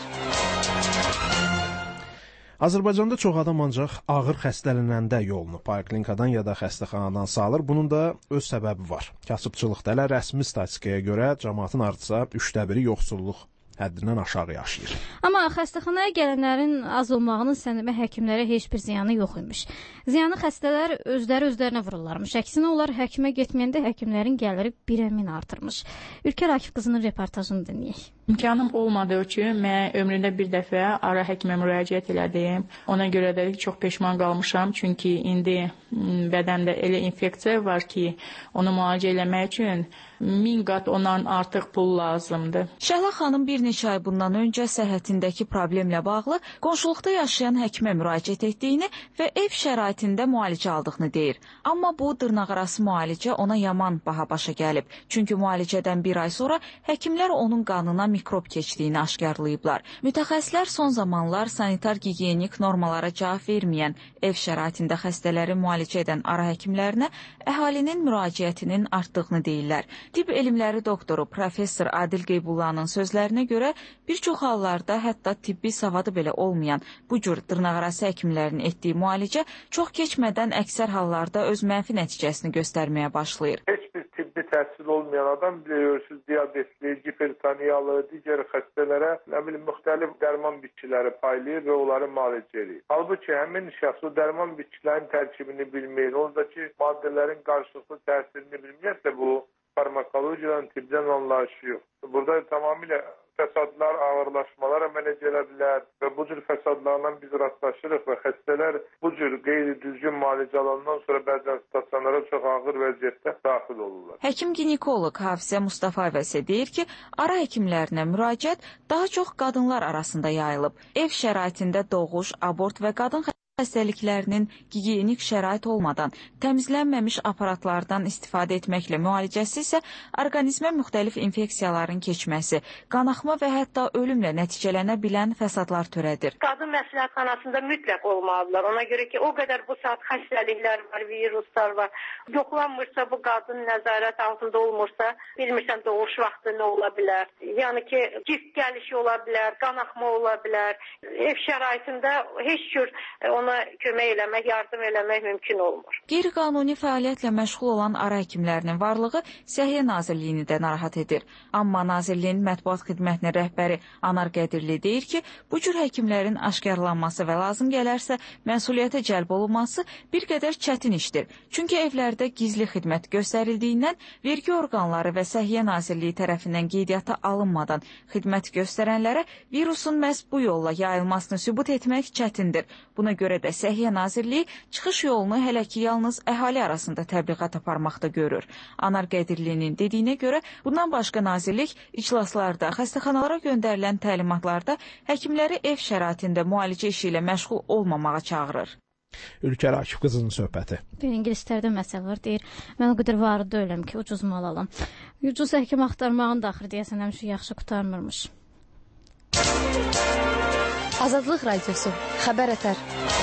Azərbaycanda çox adam ancaq ağır xəstələnəndə yolunu poliklinikadan ya da xəstəxanadan salır. Bunun da öz səbəbi var. Kasıbçılıqda elə rəsmi statistikaya görə cəmaatın artısa 1/3 yoxsulluq həddindən aşağı yaşayır. Amma xəstəxanaya gələnlərin az olmağının səbəbi həkimlərə heç bir ziyanı yox imiş. Ziyanı xəstələr özlərinə vururlarmış. Əksinə onlar həkimə getməyəndə həkimlərin gəliri 1/1000 artırmış. Ülkər Akif qızının reportajını dinləyək. İmkanım olmadığı üçün mən ömrümdə bir dəfə ara həkimə müraciət elədim. Ona görə də çox peşman qalmışam. Çünki indi bədəndə elə infeksiya var ki, onu müalicə eləmək üçün 1000 qat ondan artıq pul lazımdır. Şəhla xanım bir neçə ay bundan öncə səhhətindəki problemlə bağlı qonşuluqda yaşayan həkimə müraciət etdiyini və ev şəraitində müalicə aldığını deyir. Amma bu dırnaqarası müalicə ona yaman baha başa gəlib. Çünki müalicədən bir ay sonra həkimlər onun qanına mikrob keçdiyini aşkarlayıblar. Mütəxəssislər son zamanlar sanitar-gigiyenik normalara cavab verməyən ev şəraitində xəstələri müalicə edən ara həkimlərinə əhalinin müraciətinin artdığını deyirlər. Tibb elmləri doktoru professor Adil Qeybullahın sözlərinə görə bir çox hallarda hətta tibbi savadı belə olmayan bu cür dırnaqarası həkimlərin etdiyi müalicə çox keçmədən əksər hallarda öz mənfi nəticəsini göstərməyə başlayır. Heç bir tibbi təhsil olmayan adam biliyorsunuz diabetli, hipertoniyalı, digər xəstələrə müxtəlif dərman bitkiləri paylayır və onları müalicə edir. Halbuki həmin şəxs o dərman bitkilərin tərkibini bilmir, oradakı maddələrin qarşılıqlı təsirini bilməyərsə bu farmakologiyadan, tibdən anlayışı yox. Burada tamamilə fəsadlar, ağırlaşmalar əmələ gələ bilər və bu cür fəsadlarla biz rastlaşırıq və xəstələr bu cür qeyri-düzgün müalicə alandan sonra bəzən stasionara çox ağır vəziyyətdə daxil olurlar. Həkim-ginekoloq Hafizə Mustafayeva isə deyir ki, ara həkimlərinə müraciət daha çox qadınlar arasında yayılıb. Ev şəraitində doğuş, abort və qadın xəstəliklərinin gigiyenik şərait olmadan, təmizlənməmiş aparatlardan istifadə etməklə müalicəsi isə orqanizmə müxtəlif infeksiyaların keçməsi, qanaxma və hətta ölümlə nəticələnə bilən fəsadlar törədir. Qadın məsləhətxanasında mütləq olmalıdırlar. Ona görə ki, o qədər bu saat xəstəliklər var, viruslar var. Yoxlanmırsa, bu qadın nəzarət altında olmursa, bilmirsən doğuş vaxtı nə ola bilər. Yəni ki, cift gəlişi ola bilər, qanaxma ola bilər. Ev şəraitində heç cür ona kömək eləmək, yardım eləmək mümkün olmur. Qeyri-qanuni fəaliyyətlə məşğul olan ara həkimlərinin varlığı Səhiyyə Nazirliyini də narahat edir. Amma Nazirliyin mətbuat xidmətinin rəhbəri Anar Qədirli deyir ki, bu cür həkimlərin aşkarlanması və lazım gələrsə məsuliyyətə cəlb olunması bir qədər çətin işdir. Çünki evlərdə gizli xidmət göstərildiyindən vergi orqanları və Səhiyyə Nazirliyi tərəfindən qeydiyyata alınmadan xidmət göstərənlərə virusun məhz bu yolla yayılmasını sübut etmək çətindir. Buna görə də Səhiyyə Nazirliyi çıxış yolunu hələ ki yalnız əhali arasında təbliğat aparmaqda görür. Anar Qədirlinin dediyinə görə bundan başqa nazirlik iclaslarda, xəstəxanalara göndərilən təlimatlarda həkimləri ev şəraitində müalicə işi ilə məşğul olmamağa çağırır. Ülkər Akif qızının söhbəti. İngilislərdə məsələ var, deyir, mən o qədər varı deyiləm ki, ucuz mal alam. Ucuz həkim axtarmağın da axır deyəsən həmişə yaxşı qurtarmırmış. Azadlıq Radiosu, Xəbər Ətər.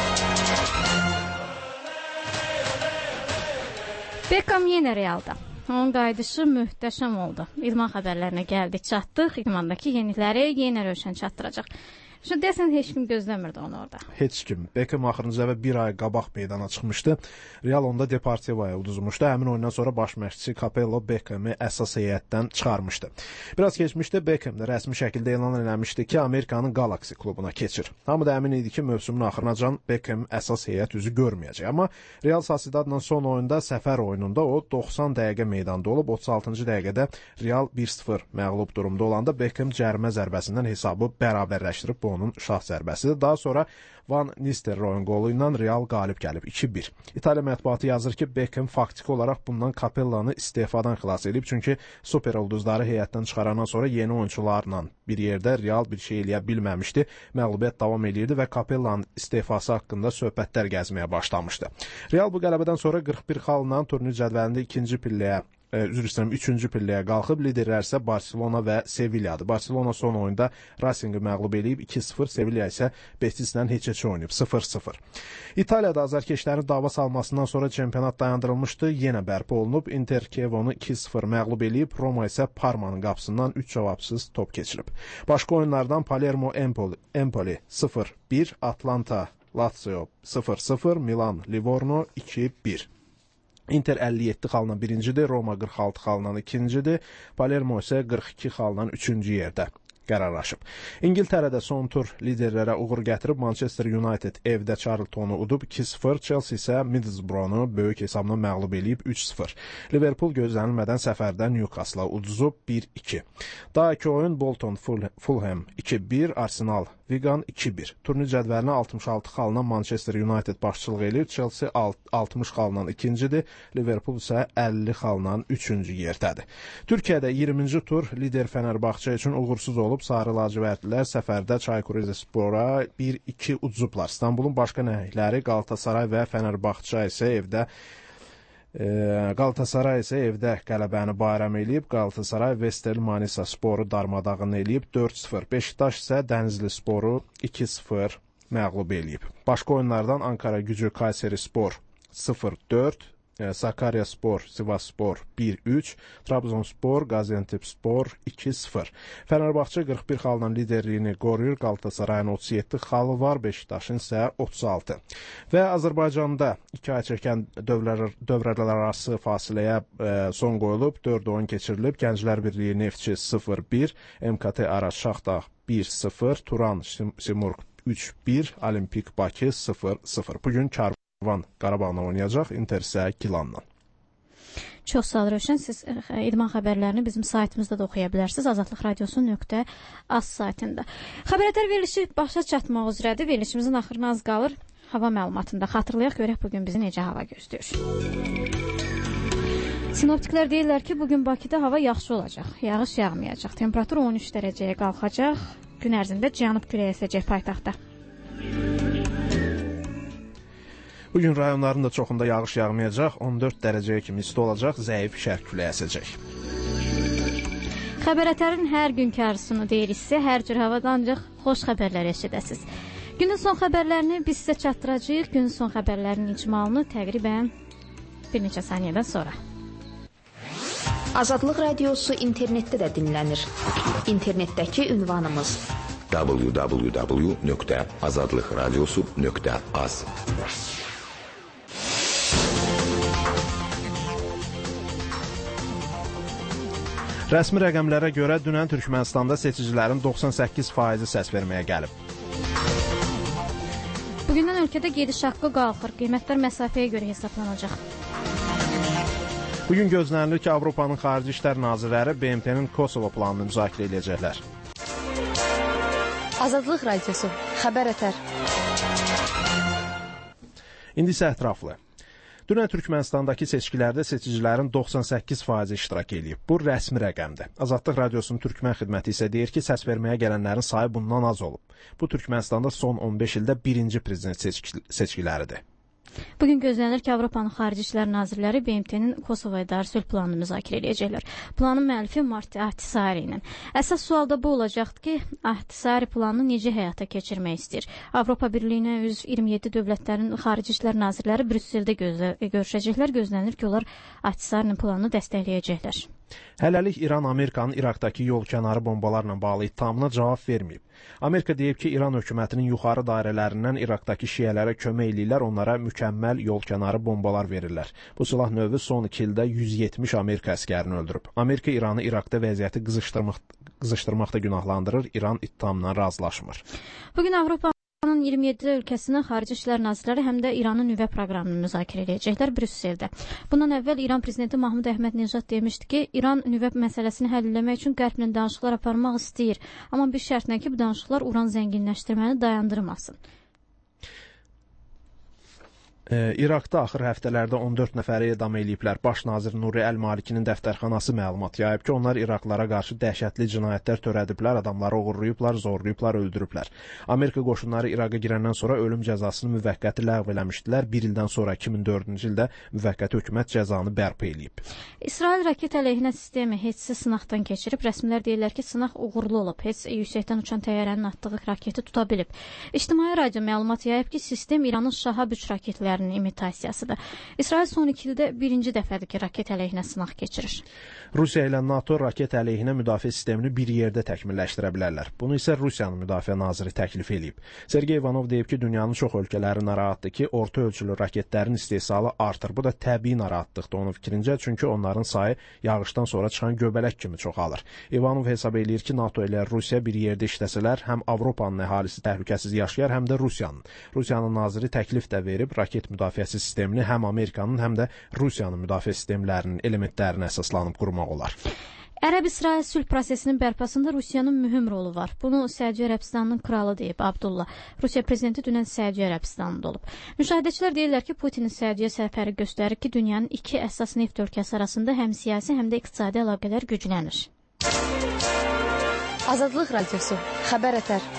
Beckham yenə Realda. Onun qayıdışı möhtəşəm oldu. İdman xəbərlərinə gəldik, çatdıq. İdmandakı yenilikləri yenə Rövşən çatdıracaq. Şimdi deyəsən heç kim gözləmirdi onu orada. Heç kim. Beckham axırıncı dəfə bir ay qabaq meydana çıxmışdı. Real onda Deportivo'ya uduzmuşdu. Həmin oyundan sonra baş məşqçi Capello Beckhamı əsas heyətdən çıxarmışdı. Biraz keçmişdə Beckham da rəsmi şəkildə elan eləmişdi ki, Amerikanın Galaxy klubuna keçir. Hamı da əmin idi ki, mövsümün axırınacan Beckham əsas heyət üzü görməyəcək. Amma Real Sociedadla son oyunda, səfər oyununda o 90 dəqiqə meydanda olub, 36-cı dəqiqədə Real 1-0 məğlub durumda olanda Beckham cərimə zərbəsindən hesabı bərabərləşdirib. Onun şah zərbəsidir. Daha sonra Van Nistelrooyun qolu ilə Real qalib gəlib 2-1. İtaliya mətbuatı yazır ki, Beckham faktiki olaraq bundan Capellanı istefadan xilas edib. Çünki super ulduzları heyətdən çıxarandan sonra yeni oyunçularla bir yerdə Real bir şey eləyə bilməmişdi. Məğlubiyyət davam edirdi və Capellanın istefası haqqında söhbətlər gəzməyə başlamışdı. Real bu qələbədən sonra 41 xalla turnir cədvəlində ikinci pilləyə üçüncü pilləyə qalxıb, liderlər isə Barcelona və Sevilladır. Barcelona son oyunda Racing'i məğlub edib 2-0, Sevilla isə Betislə heç-heç oynayıb 0-0. İtaliyada azarkeşlərin dava salmasından sonra çempionat dayandırılmışdı, yenə bərpa olunub. Inter Kievonu 2-0 məğlub edib, Roma isə Parmanın qapısından 3 cavabsız top keçirib. Başqa oyunlardan Palermo Empoli 0-1, Atlanta Lazio 0-0, Milan Livorno 2-1. Inter 57 xalla birincidir, Roma 46 xalla ikincidir, Palermo isə 42 xalla üçüncü yerdə qərarlaşıb. İngiltərədə son tur liderlərə uğur gətirib Manchester United evdə Charltonu udub 2-0, Chelsea isə Middlesbrough-nu böyük hesabla məğlub edib 3-0. Liverpool gözlənilmədən səfərdə Newcastle-a uduzub 1-2. Daha iki oyun Bolton Fulham 2-1, Arsenal Wigan 2-1. Turnir cədvəlinə 66 xalla Manchester United başçılıq edir, Chelsea 60 xalla ikincidir, Liverpool isə 50 xalla üçüncü yerdədir. Türkiyədə 20-ci tur lider Fenerbahçe üçün uğursuz olub, sarı lacivertlilər səfərdə Çaykur Rizespora 1-2 uduzublar. İstanbulun başqa nəhəkləri Galatasaray və Fenerbahçe isə evdə qələbəni bayram eləyib. Galatasaray Vestel Manisa Sporu darmadağın eləyib 4-0. Beşiktaş isə Dənizli Sporu 2-0 məğlub eləyib. Başqa oyunlardan Ankara Gücü Kayseri Spor 0-4, Sakarya Spor, Sivas Spor 1-3, Trabzonspor, Gaziantep Spor 2-0. Fenerbahçe 41 xalla liderliyini qoruyur, Galatasarayın 37 xalı var, Beşiktaşın isə 36. Və Azərbaycanda 2 ay çəkən dövrələr arası fasiləyə son qoyulub, 4 oyun keçirilib, Gənclər Birliyi Neftçi 0-1, MKT Araz Şaxdağ 1-0, Turan Simurq 3-1, Olimpik Bakı 0-0. Bugün Karvan Qarabağla oynayacaq, Inter isə Gilanla. Çox sağ olun Rövşən. Siz idman xəbərlərini bizim saytımızda da oxuya bilərsiniz. azadlıqradiosu.az saytında. Xəbərətər verilişi başa çatmaq üzrədir. Verilişimizin axırına az qalır. Hava məlumatında xatırlayaq, görək bugün bizi necə hava gözləyir. Sinoptiklər deyirlər ki, bugün Bakıda hava yaxşı olacaq. Yağış yağmayacaq. Temperatur 13 dərəcəyə qalxacaq. Gün ərzində cənub küləyi əsəcək paytaxtda. Bugün rayonların da çoxunda yağış yağmayacaq, 14 dərəcəyə kimi isti olacaq, zəif şərq küləyi əsəcək. Xəbər Ətərin hər günkü arzusunu deyiriksə, hər cür havada ancaq xoş xəbərlər eşidəsiniz. Günün son xəbərlərini biz sizə çatdıracağıq. Günün son xəbərlərinin icmalını təqribən bir neçə saniyədən sonra. Azadlıq Radiosu internetdə də dinlənir. İnternetdəki ünvanımız www.azadlıqradiosu.az. Rəsmi rəqəmlərə görə dünən Türkmənistanda seçicilərin 98% səs verməyə gəlib. Bugündən ölkədə gediş haqqı qalxır. Qiymətlər məsafəyə görə hesablanacaq. Bugün gözlənilir ki, Avropanın xarici işlər nazirləri BMT-nin Kosovo planını müzakirə edəcəklər. Azadlıq Radiosu, Xəbər Ətər. İndi isə ətraflı. Dünən Türkmənistandakı seçkilərdə seçicilərin 98% iştirak edib. Bu rəsmi rəqəmdir. Azadlıq Radiosunun Türkmən xidməti isə deyir ki, səs verməyə gələnlərin sayı bundan az olub. Bu Türkmənistanda son 15 ildə birinci prezident seçkiləridir. Bugün gözlənilir ki, Avropanın xarici işlər nazirləri BMT-nin Kosovoya dair sülh planını müzakirə edəcəklər. Planın müəllifi Marti Ahtisaari ilə. Əsas sual da bu olacaqdır ki, Ahtisaari planını necə həyata keçirmək istəyir? Avropa Birliyinə üzv 27 dövlətlərin xarici işlər nazirləri Brüsseldə görüşəcəklər. Gözlənilir ki, onlar Ahtisaarinin planını dəstəkləyəcəklər. Hələlik İran Amerikanın İraqdakı yol kənarı bombalarla bağlı ittihamına cavab verməyib. Amerika deyib ki, İran hökumətinin yuxarı dairələrindən İraqdakı şiələrə kömək eləyirlər, onlara mükəmməl yol kənarı bombalar verirlər. Bu silah növü son 2 ildə 170 Amerika əskərini öldürüb. Amerika İranı İraqda vəziyyəti qızışdırmaqda günahlandırır, İran ittihamla razılaşmır. Bugün Avropanın 27 ölkəsinin xarici işlər nazirləri həm də İranın nüvə proqramını müzakirə edəcəklər Brüsseldə. Bundan əvvəl İran prezidenti Mahmud Əhməd-Necad demişdi ki, İran nüvə məsələsini həll etmək üçün Qərblə danışıqlar aparmaq istəyir, amma bir şərtlə ki, bu danışıqlar uran zənginləşdirməni dayandırmasın. İraqda axır həftələrdə 14 nəfəri edam eləyiblər. Baş nazir Nuri Əl-Malikinin dəftərxanası məlumat yayıb ki, onlar İraqlara qarşı dəhşətli cinayətlər törədiblər, adamları oğurlayıblar, zorlayıblar, öldürüblər. Amerika qoşunları İraqa girəndən sonra ölüm cəzasını müvəqqəti ləğv eləmişdilər. Bir ildən sonra 2004-cü ildə müvəqqəti hökumət cəzanı bərpa eləyib. İsrail raket əleyhinə sistemi HETS-i sınaqdan keçirib. Rəsmilər deyirlər ki, sınaq uğurlu olub. HETS yüksəkdən uçan təyyarənin atdığı raketi tuta bilib. İctimai radio məlumat yayıb ki, sistem İranın Şahab 3 raketləri imitasiyasıdır. İsrail son 2 ildə birinci dəfədir ki, raket əleyhinə sınaq keçirir. Rusiya ilə NATO raket əleyhinə müdafiə sistemini bir yerdə təkmilləşdirə bilərlər. Bunu isə Rusiyanın müdafiə naziri təklif edib. Sergey Ivanov deyib ki, dünyanın çox ölkələri narahatdır ki, orta ölçülü raketlərin istehsalı artır. Bu da təbii narahatlıqdır onun fikrincə, çünki onların sayı yağışdan sonra çıxan göbələk kimi çoxalır. Ivanov hesab eləyir ki, NATO ilə Rusiya bir yerdə işləsələr, həm Avropanın əhalisi təhlükəsiz yaşayar, həm də Rusiyanın. Rusiyanın naziri təklif də verib, raket müdafiəsi sistemini həm Amerikanın, həm də Rusiyanın müdafiə sistemlərinin elementlərinə əsaslanıb qurmaq olar. Ərəb-İsrail sülh prosesinin bərpasında Rusiyanın mühüm rolu var. Bunu Səudiyyə Ərəbistanının kralı deyib Abdullah. Rusiya prezidenti dünən Səudiyyə Ərəbistanında olub. Müşahidəçilər deyirlər ki, Putinin Səudiyyə səfəri göstərir ki, dünyanın iki əsas neft ölkəsi arasında həm siyasi, həm də iqtisadi əlaqələr güclənir. Azadlıq Radiosu, Xəbər Ətər.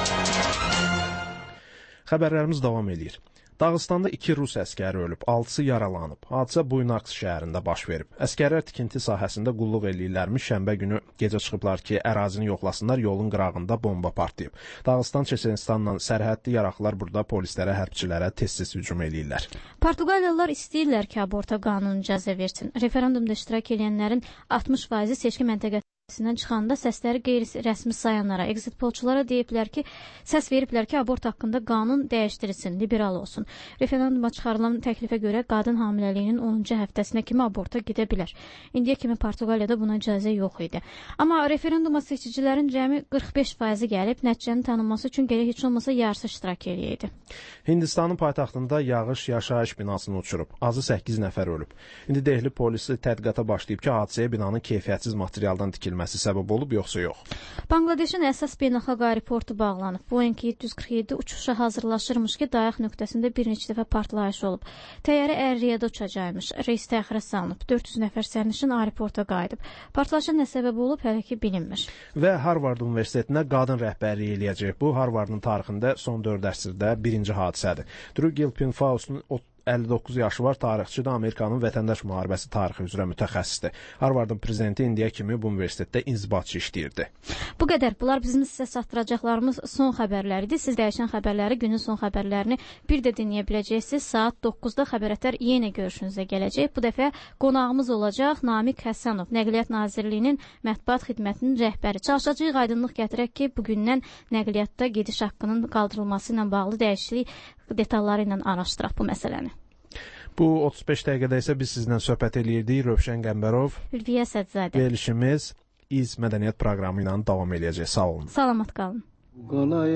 Xəbərlərimiz davam edir. Dağıstanda 2 Rus əskəri ölüb, 6-sı yaralanıb. Hadisə Buynaks şəhərində baş verib. Əskərlər tikinti sahəsində qulluq eləyirlərmiş, şənbə günü gecə çıxıblar ki, ərazini yoxlasınlar, yolun qırağında bomba partlayıb. Dağıstan Çeçenistanla sərhədli yaraqlar burada polislərə, hərbçilərə tez-tez hücum eləyirlər. Portuqaliyalılar istəyirlər ki, aborta qanun icazə versin. Referendumda iştirak edənlərin 60% seçki məntəqəsindən çıxanda səsləri qeyri-rəsmi sayanlara, exit polçulara deyiblər ki, səs veriblər ki, abort haqqında qanun dəyişdirilsin, liberal olsun. Referenduma çıxarılan təklifə görə qadın hamiləliyinin 10-cu həftəsinə kimi aborta gedə bilər. İndiyə kimi Portuqaliyada buna icazə yox idi. Amma referenduma seçicilərin cəmi 45% gəlib, nəticənin tanınması üçün gərək heç olmasa yarısı iştirak eləyəydi. Hindistanın paytaxtında yağış yaşayış binasını uçurub. Azı 8 nəfər ölüb. İndi Dehli polisi tədqiqata başlayıb ki, hadisəyə binanın keyfiyyətsiz materialdan tikilməsi verilməsi səbəb olub, yoxsa yox? Bangladeşin əsas beynəlxalq aeroportu bağlanıb. Boeing 747 uçuşa hazırlaşırmış ki, dayaq nöqtəsində bir neçə dəfə partlayış olub. Təyyarə Ər-Riyada uçacaqmış. Reys təxirə salınıb. 400 nəfər sərnişin aeroporta qayıdıb. Partlayışa nə səbəb olub, hələ ki bilinmir. Və Harvard Universitetinə qadın rəhbərlik eləyəcək. Bu, Harvardın tarixində son 4 əsrdə birinci hadisədir. Drew Gilpin Faust'un 59 yaşı var, tarixçidir, Amerikanın vətəndaş müharibəsi tarixi üzrə mütəxəssisdir. Harvardın prezidenti indiyə kimi bu universitetdə inzibatçı işləyirdi. Bu qədər. Bunlar bizim sizə çatdıracaqlarımız son xəbərləridir. Siz dəyişən xəbərləri, günün son xəbərlərini bir də dinləyə biləcəksiniz. Saat 9-da xəbərətər yenə görüşünüzə gələcək. Bu dəfə qonağımız olacaq Namiq Həsənov, Nəqliyyat Nazirliyinin mətbuat xidmətinin rəhbəri. Çalışacağıq aydınlıq gətirək ki, bugündən nəqliyyatda gediş haqqının qaldırılması ilə bağlı dəyişiklik detalları ilə araşdıraq bu məsələni. Bu 35 dəqiqədə isə biz sizlə söhbət eləyirdik. Rövşən Qəmbərov, Ülviyə Sədzadə. Verilişimiz İz Mədəniyyət proqramı ilə davam eləyəcək. Sağ olun. Salamat qalın. Qalay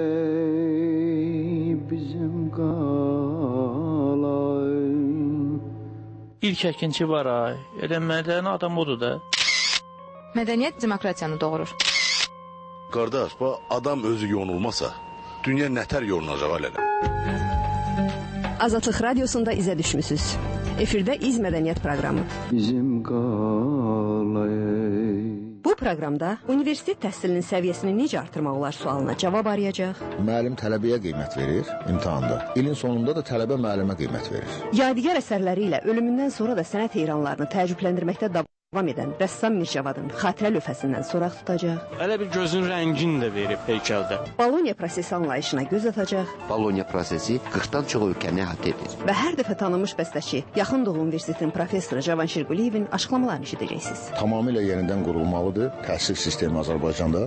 bizim qalay. İlk əkinçi var ay. Elə mədəni adam odur da. Mədəniyyət demokratiyanı doğurur. Qardaş, bu adam özü yonulmasa, dünya nətər yolunacaq alələ? Azadlıq Radiosunda izə düşmüsünüz. Efirdə İz Mədəniyyət proqramı. Bizim qalay. Bu proqramda universitet təhsilinin səviyyəsini necə artırmaq olar sualına cavab arayacaq. Müəllim tələbəyə qiymət verir imtahanda. İlin sonunda da tələbə müəllimə qiymət verir. Yadigar əsərləri ilə ölümündən sonra da sənət heyranlarını təəccübləndirməkdə davam edən rəssam Mircavadın xatirə lövhəsindən soraq tutacaq. Elə bir gözün rəngini də verib heykəldə. Bologna prosesi anlayışına göz atacaq. Bologna prosesi 40-dan çox ölkəni əhatə edir. Və hər dəfə tanınmış bəstəçi, Yaxın Doğu Universitetinin professoru Cavanşir Quliyevin açıqlamalarını eşidəcəksiniz. Tamamilə yenidən qurulmalıdır təhsil sistemi Azərbaycanda.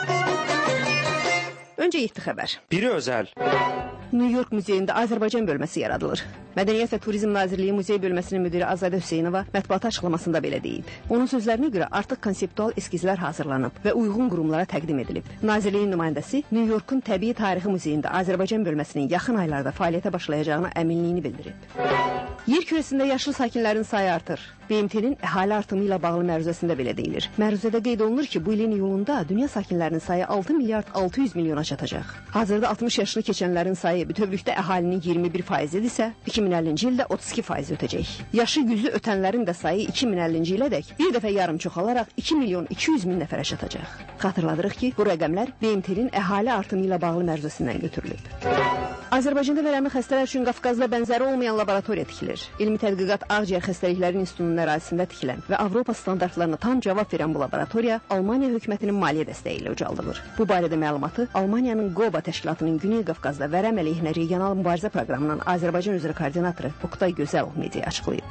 Öncə 7 xəbər. Biri özəl. New York Muzeyində Azərbaycan bölməsi yaradılır. Mədəniyyət və Turizm Nazirliyi Muzey bölməsinin müdiri Azadə Hüseynova mətbuat açıqlamasında belə deyib. Onun sözlərinə görə artıq konseptual eskizlər hazırlanıb və uyğun qurumlara təqdim edilib. Nazirliyin nümayəndəsi New Yorkun Təbii Tarixi Muzeyində Azərbaycan bölməsinin yaxın aylarda fəaliyyətə başlayacağına əminliyini bildirib. Yer kürəsində yaşlı sakinlərin sayı artır. BMT-nin əhali artımı ilə bağlı məruzəsində belə deyilir. Məruzədə qeyd olunur ki, bu ilin iyulunda dünya sakinlərinin sayı 6 milyard 600 milyona çatacaq. Hazırda 60 yaşını keçənlərin sayı bütövlükdə əhalinin 21%-dirsə, 2050-ci ildə 32% ötəcək. Yaşı 100-ü ötənlərin də sayı 2050-ci ilədək bir dəfə yarım çoxalaraq 2 milyon 200 min nəfərə çatacaq. Xatırladırıq ki, bu rəqəmlər BMT-nin əhali artımı ilə bağlı məruzəsindən götürülüb. Azərbaycanda verəmi xəstələr üçün Qafqazda bənzəri olmayan laboratoriya tikilir. Elmi Tədqiqat Ağciyər Xəstəlikləri İnstitutunun ərazisində tikilən və Avropa standartlarına tam cavab verən bu laboratoriya Almaniya hökumətinin maliyyə dəstəyi ilə ucaldılır. Bu barədə məlumatı Almaniyanın Qoba təşkilatının Güney Qafqazda vərəm əleyhinə regional mübarizə proqramının Azərbaycan üzrə koordinatoru Oqtay Gözəlov mediaya açıqlayıb.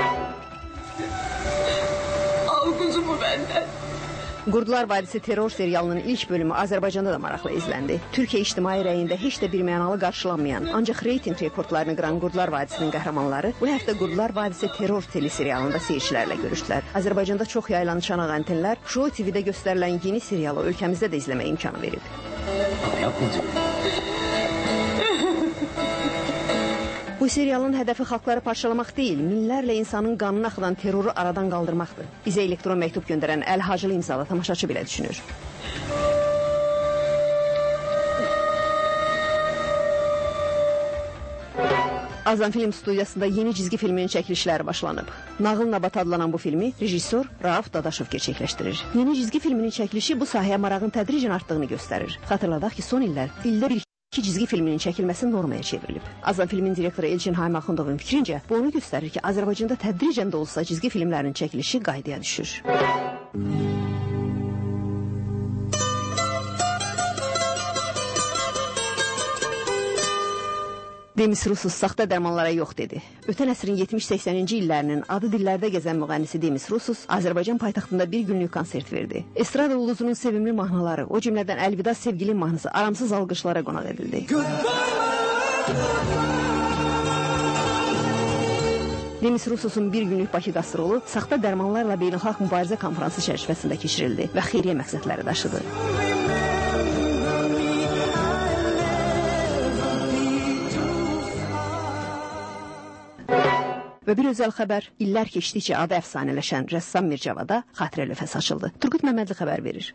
Al quzumu bəndən. Qurdlar Vadisi terror serialının ilk bölümü Azərbaycanda da maraqla izləndi. Türkiyə ictimai rəyində heç də bir mənalı qarşılanmayan, ancaq reyting rekordlarını qıran Qurdlar Vadisinin qəhrəmanları bu həftə Qurdlar Vadisi terror teleserialında seyircilərlə görüşdülər. Azərbaycanda çox yayılan çanaq antenlər Show TV-də göstərilən yeni serialı ölkəmizdə də izləmə imkanı verib. Bu serialın hədəfi xalqları parçalamaq deyil, minlərlə insanın qanına axıdan terroru aradan qaldırmaqdır. Bizə elektron məktub göndərən Əl Hacılı imzalı tamaşaçı belə düşünür. Azam Film Studiyasında yeni cizgi filminin çəkilişləri başlanıb. Nağıl Nabat adlanan bu filmi rejissor Rauf Dadaşov gerçəkləşdirir. Yeni cizgi filminin çəkilişi bu sahəyə marağın tədricən artdığını göstərir. Xatırladaq ki, son illər ildə bir cizgi filminin çəkilməsi normaya çevrilib. Azam filmin direktoru Elçin Haym Axundovun fikrincə, bu onu göstərir ki, Azərbaycanda tədricən də olsa cizgi filmlərinin çəkilişi qaydaya düşür. Demis Rusus saxta dərmanlara yox dedi. Ötən əsrin 70-80-ci illərinin adı dillərdə gəzən müğənnisi Demis Rusus Azərbaycan paytaxtında bir günlük konsert verdi. Estrada ulduzunun sevimli mahnıları, o cümlədən Əlvida sevgilim mahnısı aramsız alqışlara qonaq edildi. Demis Rususun bir günlük Bakı qastrolu saxta dərmanlarla beynəlxalq mübarizə konfransı çərçivəsində keçirildi və xeyriyyə məqsədləri daşıdı. Və bir özəl xəbər, illər keçdikcə adı əfsanələşən rəssam Mircavada xatirə lövhəsi açıldı. Turqut Məmmədli xəbər verir.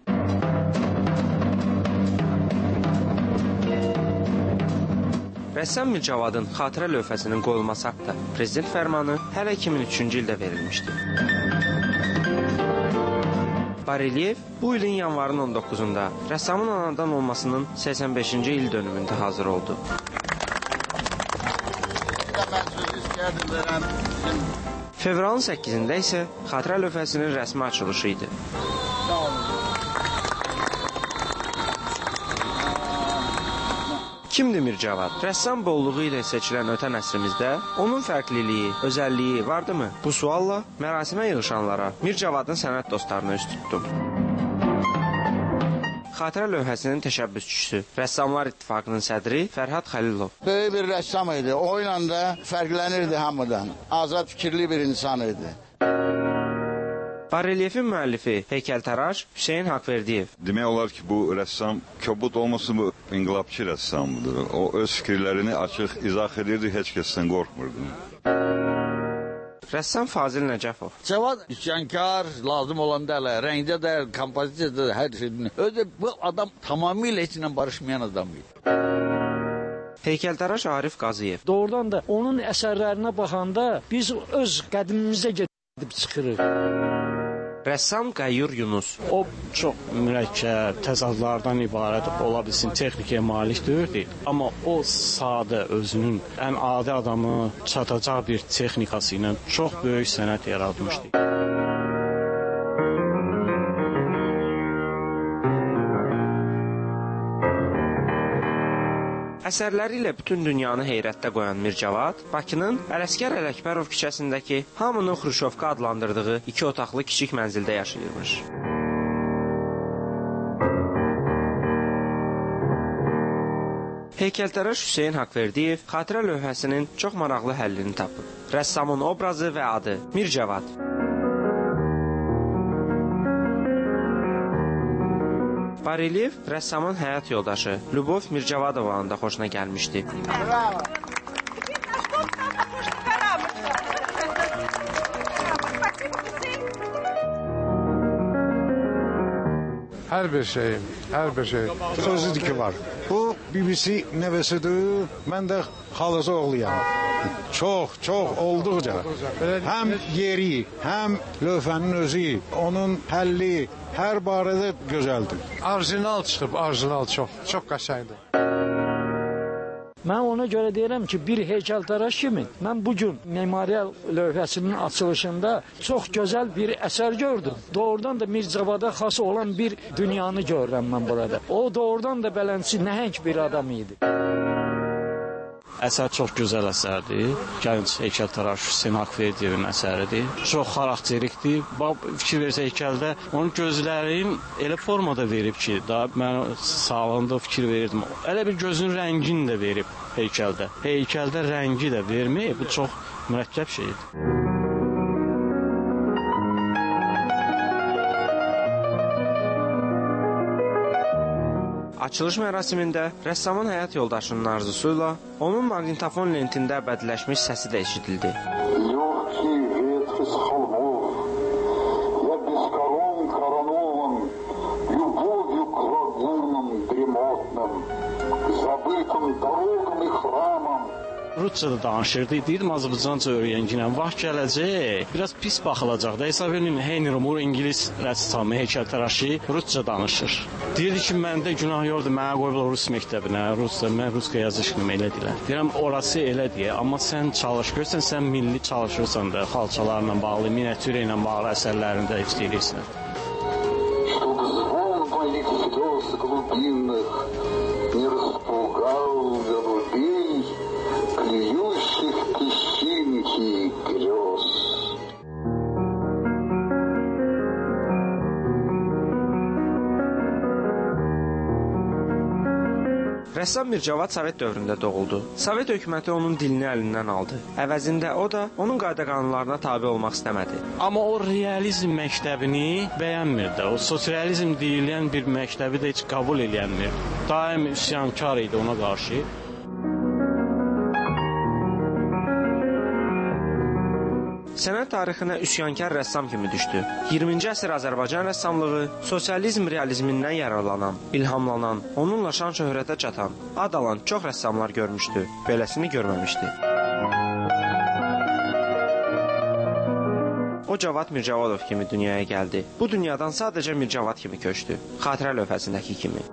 Rəssam Mircavadın xatirə lövhəsinin qoyulması haqqında prezident fərmanı hələ 2003-cü ildə verilmişdi. Barelyev bu ilin yanvarın 19-da rəssamın anadan olmasının 85-ci il dönümündə hazır oldu. Fevralın 8-də isə xatirə lövhəsinin rəsmi açılışı idi. Kimdir Mircavad? Rəssam bolluğu ilə seçilən ötən əsrimizdə onun fərqliliyi, özəlliyi vardımı? Bu sualla mərasimə yığışanlara Mircavadın sənət dostlarına üst tutdum. Xatirə lövhəsinin təşəbbüsçüsü, Rəssamlar İttifaqının sədri Fərhad Xəlilov. Böyük bir rəssam idi. O ilə də fərqlənirdi hamıdan. Azad fikirli bir insan idi. Barelyefin müəllifi heykəltaraş Hüseyn Haqverdiyev. Demək olar ki, bu rəssam kobud olması bu inqilabçı rəssamdır. O öz fikirlərini açıq izah edirdi, heç kəsdən qorxmurdu. Rəssam Fazil Nəcəfov. Cavad üsyankar, lazım olan da rəngdə də, kompozisiyada da hər şeyini. Özü bu adam tamamilə heç ilə barışmayan adam idi. Heykəltaraş Arif Qaziyev. Doğrudan da onun əsərlərinə baxanda biz öz qədimimizə gedib çıxırıq. Rəssam Qəyyur Yunus. O çox mürəkkəb, təzadlardan ibarət ola bilsin, texnikaya malik deyildi. Amma o sadə özünün ən adi adamı çatacaq bir texnikası ilə çox böyük sənət yaratmışdı. Əsərləri ilə bütün dünyanı heyrətdə qoyan Mircavad, Bakının Ələsgər Ələkbərov küçəsindəki hamının Xruşovka adlandırdığı 2 otaqlı kiçik mənzildə yaşayırmış. Heykəltaraş Hüseyn Haqverdiyev xatirə lövhəsinin çox maraqlı həllini tapıb. Rəssamın obrazı və adı Mircavad. Barelyev rəssamın həyat yoldaşı Lyubov Mircavadovanın da xoşuna gəlmişdi. Hər bir şey özüdür ki var. Bu BBC nəvəsidir, mən də xalası oğluyam. Çox olduqca. Həm yeri, həm lövhənin özü, onun həlli, hər barədə gözəldir. Orijinal çıxıb, orijinal çox qəşəngdir. Mən ona görə deyirəm ki, bir heykəltaraş kimi mən bugün memorial lövhəsinin açılışında çox gözəl bir əsər gördüm. Doğrudan da Mircavada xas olan bir dünyanı görürəm mən burada. O doğrudan da belənçi, nəhəng bir adam idi. Əsər çox gözəl əsərdir. Gənc heykəltaraş Hüseyn Haqverdiyevin əsəridir. Çox xarakterikdir. Fikir versə heykəldə onun gözlərin elə formada verib ki, mən sağlığında fikir verirdim. Elə bir gözün rəngini də verib heykəldə. Heykəldə rəngi də vermək, bu çox mürəkkəb şeydir. Açılış mərasimində rəssamın həyat yoldaşının arzusu ilə onun maqnitofon lentində əbədiləşmiş səsi də eşidildi. Ruscada danışırdı. Deyirdim Azərbaycanca öyrənginəm. Vaxt gələcək, biraz pis baxılacaq da. Hesab edin, Henry Moore İngilis rəssamı, heykəltaraşı Rusca danışır. Deyirdi ki, məndə günah yoxdur, mənə qoyublar Rus məktəbinə, mən Ruska yazışdım, elə deyirəm. Deyirəm, orası elə deyə, amma sən çalış, görsən, sən milli çalışırsan da, xalçalarla bağlı, miniatürə ilə bağlı əsərlərində işləyirsən. Rəssam Mircavad Sovet dövründə doğuldu. Sovet hökuməti onun dilini əlindən aldı. Əvəzində o da onun qayda-qanunlarına tabe olmaq istəmədi. Amma o realizm məktəbini bəyənmirdi. O sosializm deyilən bir məktəbi də heç qəbul edilmir. Daim üsyankar idi ona qarşı. sənət tarixinə üsyankar rəssam kimi düşdü. 20-ci əsr Azərbaycan rəssamlığı sosializm realizmindən yararlanan, ilhamlanan, onunla şan şöhrətə çatan, ad alan çox rəssamlar görmüşdü. Beləsini görməmişdi. O Cavad Mircavadov kimi dünyaya gəldi. Bu dünyadan sadəcə Mircavad kimi köçdü. Xatirə lövhəsindəki kimi.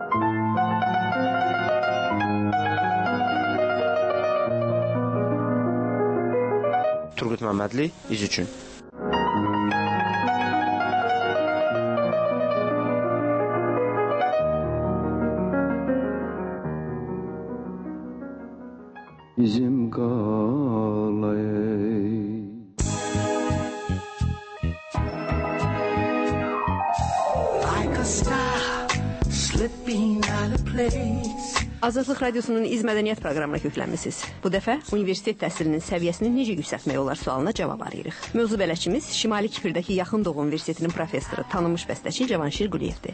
Turgut Məmmədli, İz üçün. Bizim qalay Azadlıq Radiosunun İz Mədəniyyət proqramına köklənmisiniz. Bu dəfə universitet təhsilinin səviyyəsini necə yüksəltmək olar sualına cavab arayırıq. Mövzu bələdçimiz Şimali Kiprirdəki Yaxın Doğu Universitetinin professoru, tanınmış bəstəçi Cavanşir Quliyevdir.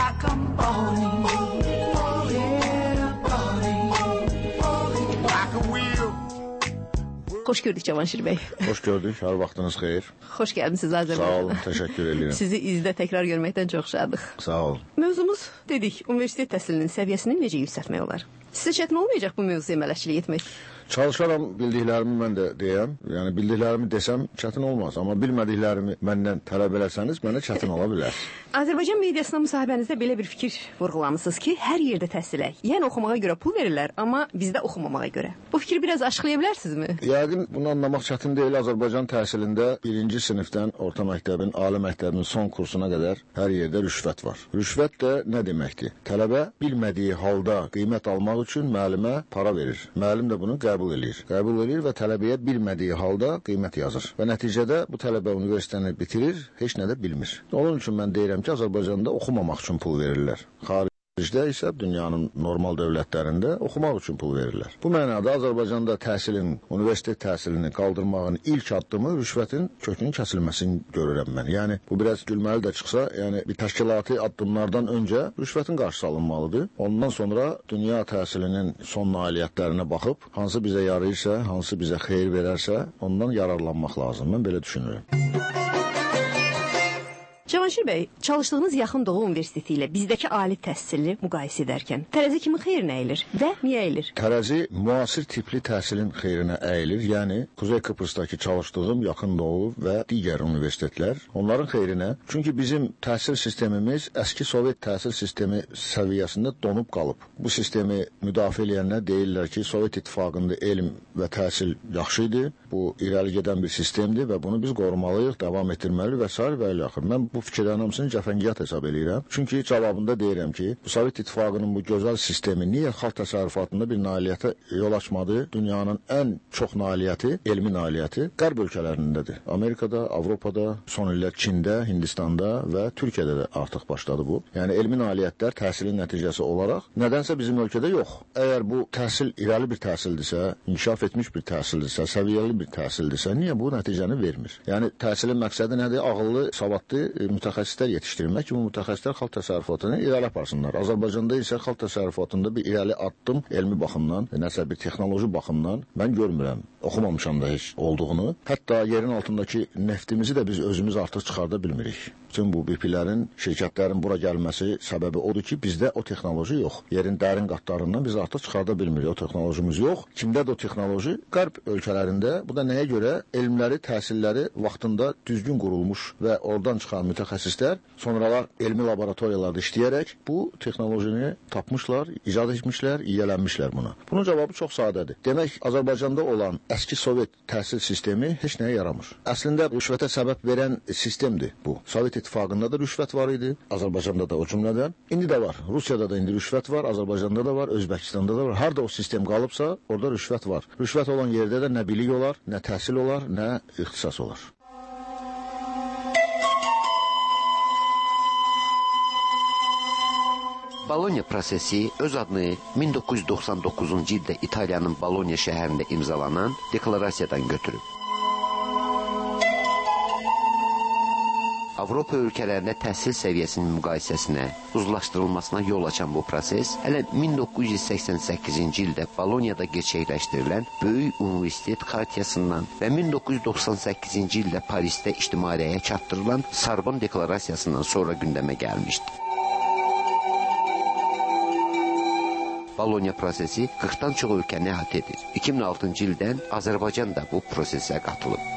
Xoş gördük Cavanşir bəy. Xoş gördük, hər vaxtınız xeyir. Xoş gəldiniz Azərbaycana. Sağ olun, təşəkkür edirəm. Sizi izdə təkrar görməkdən çox şadıq. Sağ olun. Mövzumuz dedik, universitet təhsilinin səviyyəsini necə yüksəltmək olar? Sizə çətin olmayacaq bu mövzuya mələkçilik etmək? Çalışaram, bildiklərimi mən də deyəm. Yəni bildiklərimi desəm çətin olmaz, amma bilmədiklərimi məndən tələb eləsəniz mənə çətin ola bilər. Azərbaycan mediasına müsahibənizdə belə bir fikir vurğulamısınız ki, hər yerdə təhsilə, yəni oxumağa görə pul verirlər, amma bizdə oxumamağa görə. Bu fikri biraz açıqlaya bilərsinizmi? Yəqin bunu anlamaq çətin deyil. Azərbaycan təhsilində 1-ci sinifdən orta məktəbin, ali məktəbin son kursuna qədər hər yerdə rüşvət var. Rüşvət də nə deməkdir? Tələbə bilmədiyi halda qiymət almaq üçün müəllimə para verir. Müəllim də bunu qəbul edir və tələbəyə bilmədiyi halda qiymət yazır. Və nəticədə bu tələbə universitetini bitirir, heç nə də bilmir. Onun üçün mən deyirəm ki, Azərbaycanda oxumamaq üçün pul verirlər. Xaricdə isə dünyanın normal dövlətlərində oxumaq üçün pul verirlər. Bu mənada Azərbaycanda təhsilin, universitet təhsilini qaldırmağın ilk addımı rüşvətin kökünün kəsilməsini görürəm mən. Yəni bu biraz gülməli də çıxsa, yəni bir təşkilati addımlardan öncə rüşvətin qarşısı alınmalıdır. Ondan sonra dünya təhsilinin son nailiyyətlərinə baxıb, hansı bizə yarayırsa, hansı bizə xeyir verərsə, ondan yararlanmaq lazım. Mən belə düşünürəm. Cavanşir bəy, çalışdığınız Yaxın Doğu Universiteti ilə bizdəki ali təhsili müqayisə edərkən tərəzi kimin xeyrinə əyilir və niyə əyilir? Tərəzi müasir tipli təhsilin xeyrinə əyilir. Yəni Kuzey Kıbrısdakı çalışdığım Yaxın Doğu və digər universitetlər onların xeyrinə. Çünki bizim təhsil sistemimiz əski Sovet təhsil sistemi səviyyəsində donub qalıb. Bu sistemi müdafiə edənlər deyirlər ki, Sovet İttifaqında elm və təhsil yaxşı idi. Bu irəli gedən bir sistemdir və bunu biz qorumalıyıq, davam etdirməli və s. və ilə axır. Mən bu fikirlərin hamısını cəfəngiyat hesab edirəm. Çünki cavabında deyirəm ki, Sovet İttifaqının bu gözəl sistemi niyə xalq təsərrüfatında bir nailiyyətə yol açmadı? Dünyanın ən çox nailiyyəti, elmi nailiyyəti qərb ölkələrindədir. Amerikada, Avropada, son illər Çində, Hindistanda və Türkiyədə də artıq başladı bu. Yəni elmi nailiyyətlər təhsilin nəticəsi olaraq nədənsə bizim ölkədə yox. Əgər bu təhsil irəli bir təhsildirsə, inkişaf etmiş bir təhsildirsə, səviyyəli bir təhsildirsə, niyə bu nəticəni vermir? Yəni təhsilin məqsədi nədir? Ağıllı, savadlı mütəxəssislər yetişdirmək ki, bu mütəxəssislər xalq təsərrüfatını irəli aparsınlar. Azərbaycanda isə xalq təsərrüfatında bir irəli addım elmi baxımdan, nəsə bir texnoloji baxımdan mən görmürəm. Oxumamışam da heç olduğunu. Hətta yerin altındakı neftimizi də biz özümüz artıq çıxarda bilmirik. Bütün bu BP-lərin, şirkətlərin bura gəlməsi səbəbi odur ki, bizdə o texnoloji yox. Yerin dərin qatlarından biz artıq çıxarda bilmirik. O texnolojimiz yox. Kimdədir o texnoloji? Qərb ölkələrində. Bu da nəyə görə? Elmləri, təhsilləri vaxtında düzgün qurulmuş və oradan çıxan mütəxəssislər sonralar elmi laboratoriyalarda işləyərək bu texnolojini tapmışlar, icad etmişlər, yiyələnmişlər buna. Bunun cavabı çox sadədir. Demək, Azərbaycanda olan əski Sovet təhsil sistemi heç nəyə yaramır. Əslində rüşvətə səbəb verən sistemdir bu. Sovet İttifaqında da rüşvət var idi, Azərbaycanda da o cümlədən. İndi də var. Rusiyada da indi rüşvət var, Azərbaycanda da var, Özbəkistanda da var. Harda o sistem qalıbsa, orada rüşvət var. Rüşvət olan yerdə də nə bilik olar, nə təhsil olar, nə ixtisas olar. Bologna prosesi öz adını 1999-cu ildə İtaliyanın Bologna şəhərində imzalanan deklarasiyadan götürüb. Avropa ölkələrində təhsil səviyyəsinin müqayisəsinə, uzlaşdırılmasına yol açan bu proses hələ 1988-ci ildə Bolonyada gerçəkləşdirilən Böyük Universitet Xartiyasından və 1998-ci ildə Parisdə ictimaiyyəyə çatdırılan Sorbonne deklarasiyasından sonra gündəmə gəlmişdi. Bologna prosesi 40-dan çox ölkəni əhatə edir. 2006-cı ildən Azərbaycan da bu prosesə qatılıb.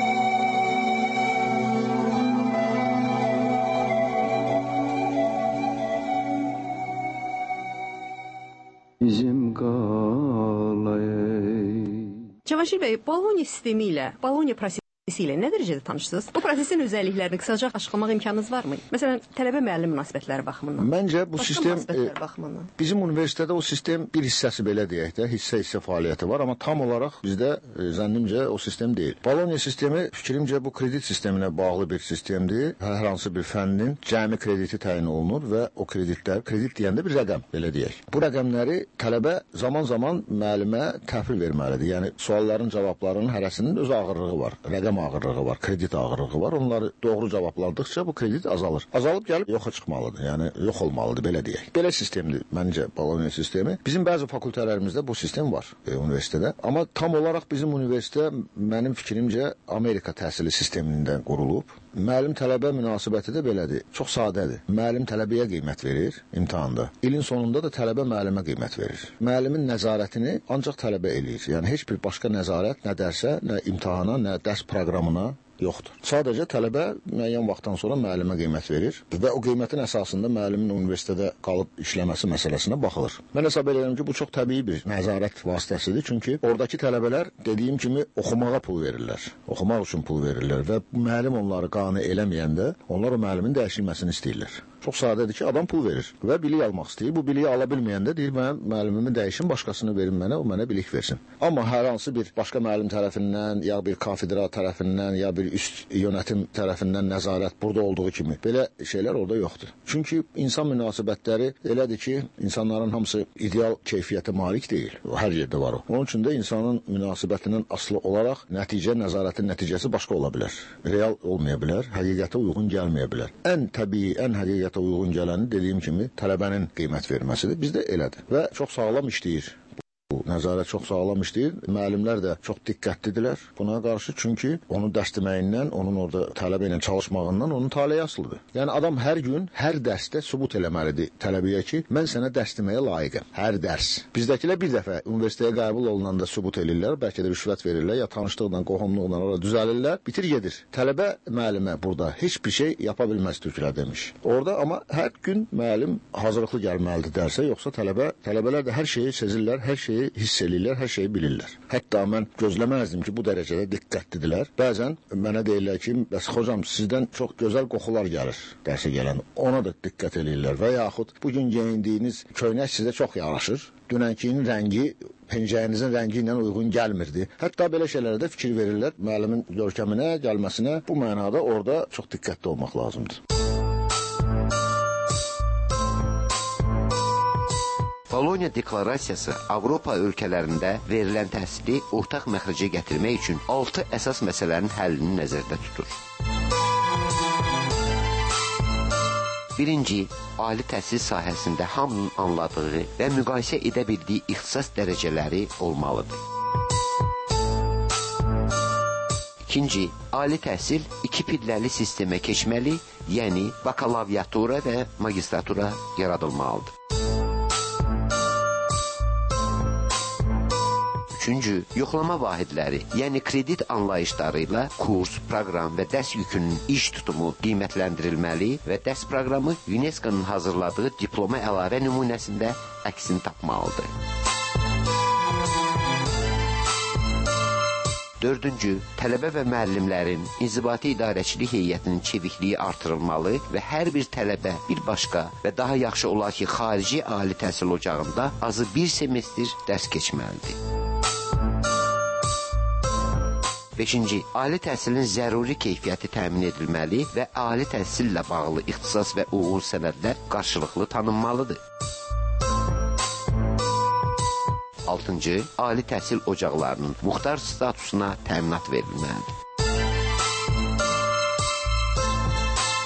Cavanşir bəy, Bologna sistemi ilə, Bologna prosesi ilə nə dərəcədə tanışsınız? Bu prosesin özəlliklərini qısaca açıqlamaq imkanınız varmı? Məsələn, tələbə-müəllim münasibətləri baxımından. Məncə bu sistem baxımından. Bizim universitetdə o sistem bir hissəsi belə deyək də, hissə fəaliyyəti var, amma tam olaraq bizdə zənnimcə o sistem deyil. Bologna sistemi fikrimcə bu kredit sisteminə bağlı bir sistemdir. Hər hansı bir fənnin cəmi krediti təyin olunur və o kreditlər, kredit deyəndə bir rəqəm belə deyək. Bu rəqəmləri tələbə zaman-zaman müəllimə təhvil verməlidir. Yəni sualların, cavablarının hərəsinin öz ağırlığı var. Rəqəm ağırlığı var, kredit ağırlığı var. Onları doğru cavabladıqca bu kredit azalır. Azalıb gəlib yoxa çıxmalıdır. Yəni yox olmalıdır belə deyək. Belə sistemdir məncə Bologna sistemi. Bizim bəzi fakültələrimizdə bu sistem var universitetdə. Amma tam olaraq bizim universitet mənim fikrimcə Amerika təhsili sistemindən qurulub. Müəllim-tələbə münasibəti də belədir. Çox sadədir. Müəllim tələbəyə qiymət verir imtahanda. İlin sonunda da tələbə müəllimə qiymət verir. Müəllimin nəzarətini ancaq tələbə eləyir. Yəni heç bir başqa nəzarət nə dərsə, nə imtahana, nə dərs proqramına yoxdur. Sadəcə tələbə müəyyən vaxtdan sonra müəllimə qiymət verir və o qiymətin əsasında müəllimin universitetdə qalıb işləməsi məsələsinə baxılır. Mən hesab edirəm ki, bu çox təbii bir nəzarət vasitəsidir. Çünki oradakı tələbələr dediyim kimi oxumağa pul verirlər. Oxumaq üçün pul verirlər və müəllim onları qane eləməyəndə onlar o müəllimin dəyişilməsini istəyirlər. Çox sadədir ki, adam pul verir və bilik almaq istəyir. Bu biliyi ala bilməyəndə deyir, mən müəllimimi dəyişim, başqasını verin mənə, o mənə bilik versin. Amma hər hansı bir başqa müəllim tərəfindən, ya bir kafedra tərəfindən, ya bir üst yönetim tərəfindən nəzarət burada olduğu kimi belə şeylər orada yoxdur. Çünki insan münasibətləri elədir ki, insanların hamısı ideal keyfiyyətə malik deyil. Hər yerdə var o. Onun üçün də insanın münasibətindən asılı olaraq nəticətin nəticəsi başqa ola bilər. Real olmaya bilər, həqiqətə uyğun gəlməyə bilər. Ən təbii, ən həqiqətə uyğun gələni dediyim kimi tələbənin qiymət verməsidir. Bizdə elədir və çox sağlam işləyir. Nəzarət çox sağlam işləyir. Müəllimlər də çox diqqətlidirlər buna qarşı. Çünki onun dərs deməyindən, onun orada tələbə ilə çalışmağından onun taleyi asılıdır. Yəni adam hər gün, hər dərsdə sübut eləməlidir tələbəyə ki, mən sənə dərs deməyə layiqəm. Hər dərs. Bizdəkilər bir dəfə universitetə qəbul olunanda sübut eləyirlər, bəlkə də rüşvət verirlər, ya tanışlıqla, qohumluqla orada düzəlirlər, bitir gedir. Tələbə müəllimə burada heç bir şey yapa bilməz türklər demiş. Orada amma hər gün müəllim hazırlıqlı gəlməlidir dərsə, yoxsa tələbələr də hər şeyi sezirlər, hər şeyi hiss eləyirlər, hər şeyi bilirlər. Hətta mən gözləməzdim ki, bu dərəcədə diqqətlidirlər. Bəzən mənə deyirlər ki, bəs hocam sizdən çox gözəl qoxular gəlir dərsə gələn. Ona da diqqət eləyirlər və yaxud bugün geyindiyiniz köynək sizə çox yaraşır. Dünənkinin rəngi pencəyinizin rəngi ilə uyğun gəlmirdi. Hətta belə şeylərə də fikir verirlər. Müəllimin görkəminə, gəlməsinə bu mənada orada çox diqqətli olmaq lazımdır. Bologna deklarasiyası Avropa ölkələrində verilən təhsili ortaq məxrəcə gətirmək üçün 6 əsas məsələnin həllini nəzərdə tutur. Birinci, ali təhsil sahəsində hamının anladığı və müqayisə edə bildiyi ixtisas dərəcələri olmalıdır. İkinci, ali təhsil 2 pilləli sistemə keçməli, yəni bakalaviatura və magistratura yaradılmalıdır. Üçüncü, yoxlama vahidləri, yəni kredit anlayışları ilə kurs, proqram və dərs yükünün iş tutumu qiymətləndirilməli və dərs proqramı UNESCO-nun hazırladığı diploma əlavə nümunəsində əksini tapmalıdır. Dördüncü, tələbə və müəllimlərin inzibati idarəçilik heyətinin çevikliyi artırılmalı və hər bir tələbə bir başqa və daha yaxşı olar ki, xarici ali təhsil ocağında azı bir semestr dərs keçməlidir. Beşinci, ali təhsilin zəruri keyfiyyəti təmin edilməli və ali təhsillə bağlı ixtisas və uğur sənədlər qarşılıqlı tanınmalıdır. Altıncı, ali təhsil ocaqlarının muxtar statusuna təminat verilməlidir.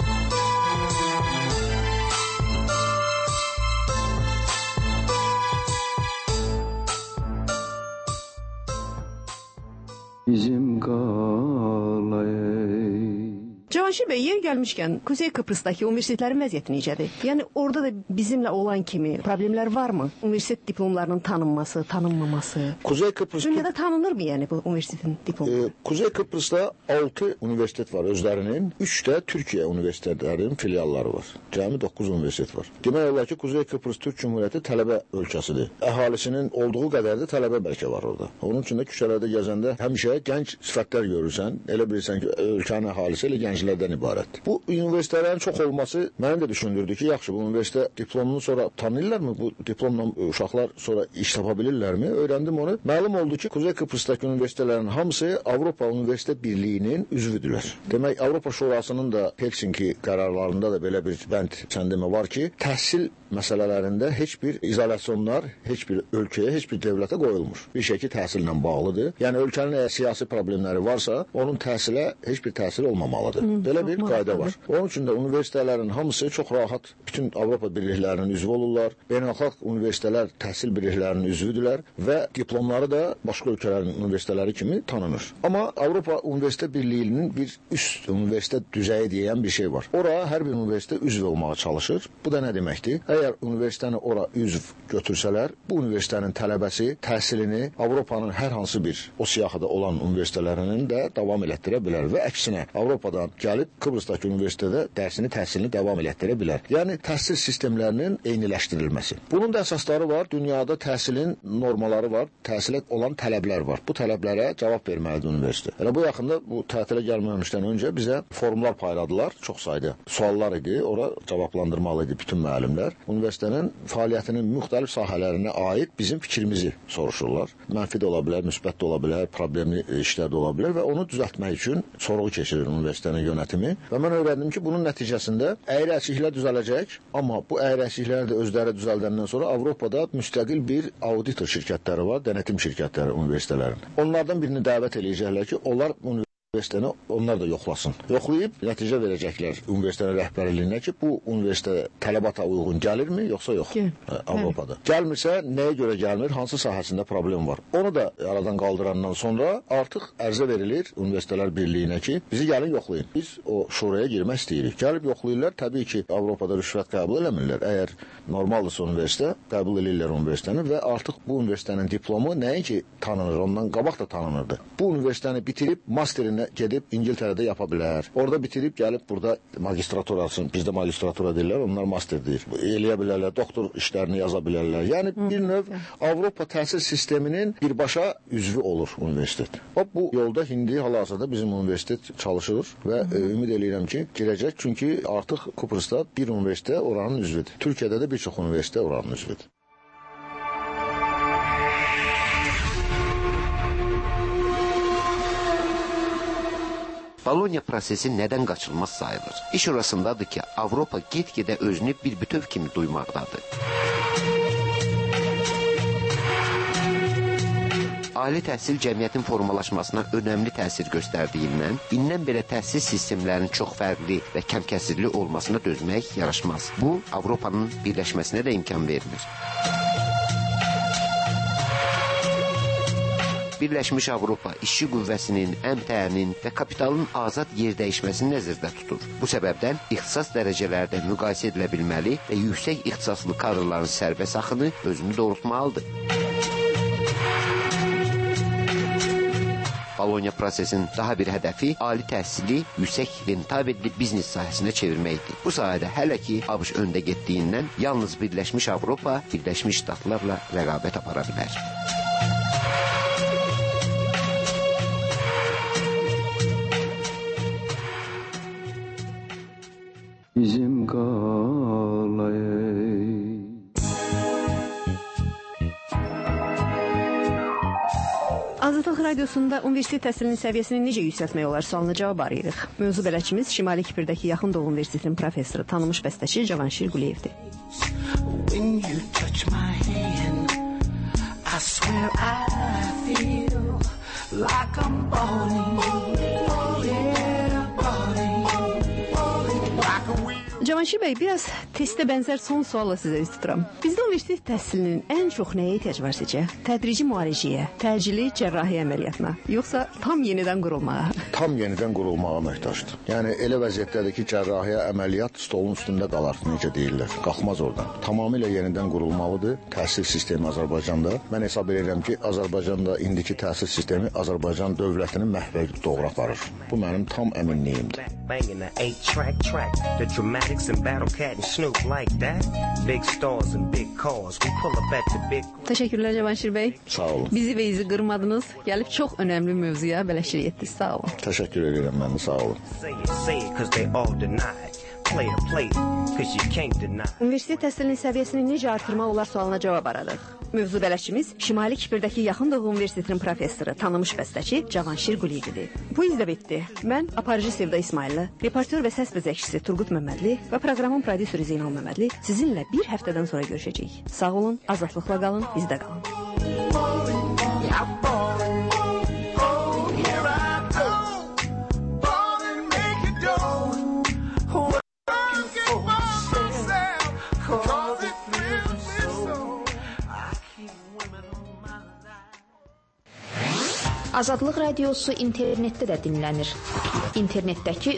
Cavanşir bəy, yer gəlmişkən Kuzey Kıbrısdakı universitetlərin vəziyyəti necədir? Yəni orada da bizimlə olan kimi problemlər varmı? Universitet diplomlarının tanınması, tanınmaması. Kuzey Kıbrıs dünyada tanınırmı yəni bu universitetin diplomu? Kuzey Kıbrısda 6 universitet var özlərinin, 3 də Türkiyə universitetlərinin filialları var. Cəmi 9 universitet var. Demək olar ki, Kuzey Kıbrıs Türk Cümhuriyyəti tələbə ölkəsidir. Əhalisinin olduğu qədər də tələbə bəlkə var orada. Onun üçün də küçələrdə gəzəndə həmişə gənc sifətlər görürsən. Elə bilirsən ki, ölkənin əhalisi elə gənclərdən ibarətdir. Bu universitetlərin çox olması məni də düşündürdü ki, yaxşı, bu universitet diplomunu sonra tanıyırlarmı? Bu diplomla uşaqlar sonra iş tapa bilirlərmi? Öyrəndim onu. Məlum oldu ki, Kuzey Kıbrısdakı universitetlərin hamısı Avropa Universitet Birliyinin üzvüdülər. Demək, Avropa Şurasının da Helsinki qərarlarında da belə bir bənd çəndəmə var ki, təhsil məsələlərində heç bir izolasyonlar, heç bir ölkəyə, heç bir dövlətə qoyulmur. Bir şey ki, təhsillə bağlıdır. Yəni, ölkənin siyasi problemləri varsa, onun təhsilə heç bir təsiri olmamalıdır. Belə bir qayda var. Onun üçün də universitetlərin hamısı çox rahat bütün Avropa birliklərinin üzvü olurlar. Beynəlxalq universitetlər təhsil birliklərinin üzvüdürlər və diplomları da başqa ölkələrin universitetləri kimi tanınır. Amma Avropa Universitet Birliyinin bir üst universitet düzəyi deyən bir şey var. Ora hər bir universitet üzv olmağa çalışır. Bu da nə deməkdir? Əgər universitetəni ora üzv götürsələr, bu universitetin tələbəsi təhsilini Avropanın hər hansı bir o siyahıda olan universitetlərinin də davam elətdirə bilər və əksinə Avropadan gəlib Kıbrısdakı universitetdə təhsilini davam elətdirə bilər. Yəni təhsil sistemlərinin eyniləşdirilməsi. Bunun da əsasları var. Dünyada təhsilin normaları var, təhsilə olan tələblər var. Bu tələblərə cavab verməlidir universitet. Elə bu yaxında bu tətilə gəlməmişdən öncə bizə formlar payladılar. Çox sayda suallar idi. Ora cavablandırmalı idi bütün müəllimlər. Universitetin fəaliyyətinin müxtəlif sahələrinə aid bizim fikrimizi soruşurlar. Mənfi də ola bilər, müsbət də ola bilər, problemli işlər də ola bilər və onu düzəltmək üçün sorğu keçirir universitetin yönətimi. Və mən öyrəndim ki, bunun nəticəsində əyri-əçiklər düzələcək, amma bu əyri-əçiklər də özləri düzəldəndən sonra Avropada müstəqil bir auditor şirkətləri var, denetim şirkətləri universitetlərin. Onlardan birini dəvət eləyəcəklər ki, onlar universitetini onlar da yoxlasın. Yoxlayıb nəticə verəcəklər universitetin rəhbərliyinə ki, bu universitet tələbata uyğun gəlirmi, yoxsa yox? Avropada. Gəlmirsə, nəyə görə gəlmir, hansı sahəsində problem var? Onu da aradan qaldırandan sonra artıq ərizə verilir Universitetlər Birliyinə ki, bizi gəlin yoxlayın. Biz o şuraya girmək istəyirik. Gəlib yoxlayırlar. Təbii ki, Avropada rüşvət qəbul eləmirlər. Əgər normaldırsa universitet, qəbul edirlər universitetini və artıq bu universitetin diplomu nəinki tanınır, ondan qabaq da tanınırdı. Bu universitetini bitirib masterini gedib İngiltərədə yapa bilər. Orada bitirib gəlib burada magistraturasını, bizdə magistratura deyirlər, onlar master deyir. Eləyə bilərlər, doktor işlərini yaza bilərlər. Yəni bir növ Avropa təhsil sisteminin birbaşa üzvü olur universitet. Bu yolda indi hal-hazırda bizim universitet çalışır və ümid eləyirəm ki, girəcək. Çünki artıq Kıbrısda bir universitet oranın üzvüdür. Türkiyədə də bir çox universitet oranın üzvüdür. Bologna prosesi nədən qaçılmaz sayılır? İş orasındadır ki, Avropa get-gedə özünü bir bütöv kimi duymaqdadır. Ali təhsil cəmiyyətin formalaşmasına önəmli təsir göstərdiyindən, indən belə təhsil sistemlərinin çox fərqli və kəmkəsirli olmasına dözmək yaraşmaz. Bu, Avropanın birləşməsinə də imkan vermir. Birləşmiş Avropa işçi qüvvəsinin, əmtənin və kapitalın azad yer dəyişməsini nəzərdə tutur. Bu səbəbdən ixtisas dərəcələrdə müqayisə edilə bilməli və yüksək ixtisaslı kadrların sərbəst axını özünü doğrultmalıdır. Bologna prosesinin daha bir hədəfi ali təhsili yüksək rentabelli biznes sahəsinə çevirməkdir. Bu sahədə hələ ki ABŞ öndə getdiyindən yalnız Birləşmiş Avropa, Birləşmiş Ştatlarla rəqabət apara bilər. Bizim qalay. Azadlıq Radiosunda universitet təhsilinin səviyyəsini necə yüksəltmək olar sualına cavab arayırıq. Mövzu bələdçimiz Şimali Kipirdəki Yaxın Doğu Universitetinin professoru, tanınmış bəstəçi Cavanşir Quliyevdir. When you touch my hand, I swear I feel like I'm balling. Cavanşir bəy, biraz testə bənzər son sualla sizə üst tuturam. Bizdə universitet təhsilinin ən çox nəyə ehtiyac var sizcə? Tədrici müalicəyə, təcili cərrahi əməliyyatına, yoxsa tam yenidən qurulmağa? tam yenidən qurulmağa möhtacdır. Yəni elə vəziyyətdədir ki, cərrahiyyə əməliyyat stolun üstündə qalar, necə deyirlər. Qalxmaz oradan. Tamamilə yenidən qurulmalıdır təhsil sistemi Azərbaycanda. Mən hesab edirəm ki, Azərbaycanda indiki təhsil sistemi Azərbaycan dövlətinin məhvə doğru aparır. Bu mənim tam əminliyimdir. Təşəkkürlər Cavanşir bəy. Sağ olun. Bizi və izi qırmadınız. Gəlib çox önəmli mövzuya bələşir etdiniz. Sağ olun. Təşəkkür edirəm mən də, sağ olun. Universitet təhsilinin səviyyəsini necə artırmaq olar sualına cavab aradıq. Mövzu bələdçimiz Şimali Kipirdəki Yaxın Doğu Universitetinin professoru, tanınmış bəstəçi Cavanşir Quliyevidir. Bu izlə bitdi. Mən aparıcı Sevda İsmayıllı, reportyor və səs bəzəkçisi Turqut Məmmədli və proqramın prodüseri Zeynal Məmmədli sizinlə bir həftədən sonra görüşəcəyik. Sağ olun, azadlıqla qalın, bizdə qalın. Azadlıq Radiosu internetdə də dinlənir. İnternetdəki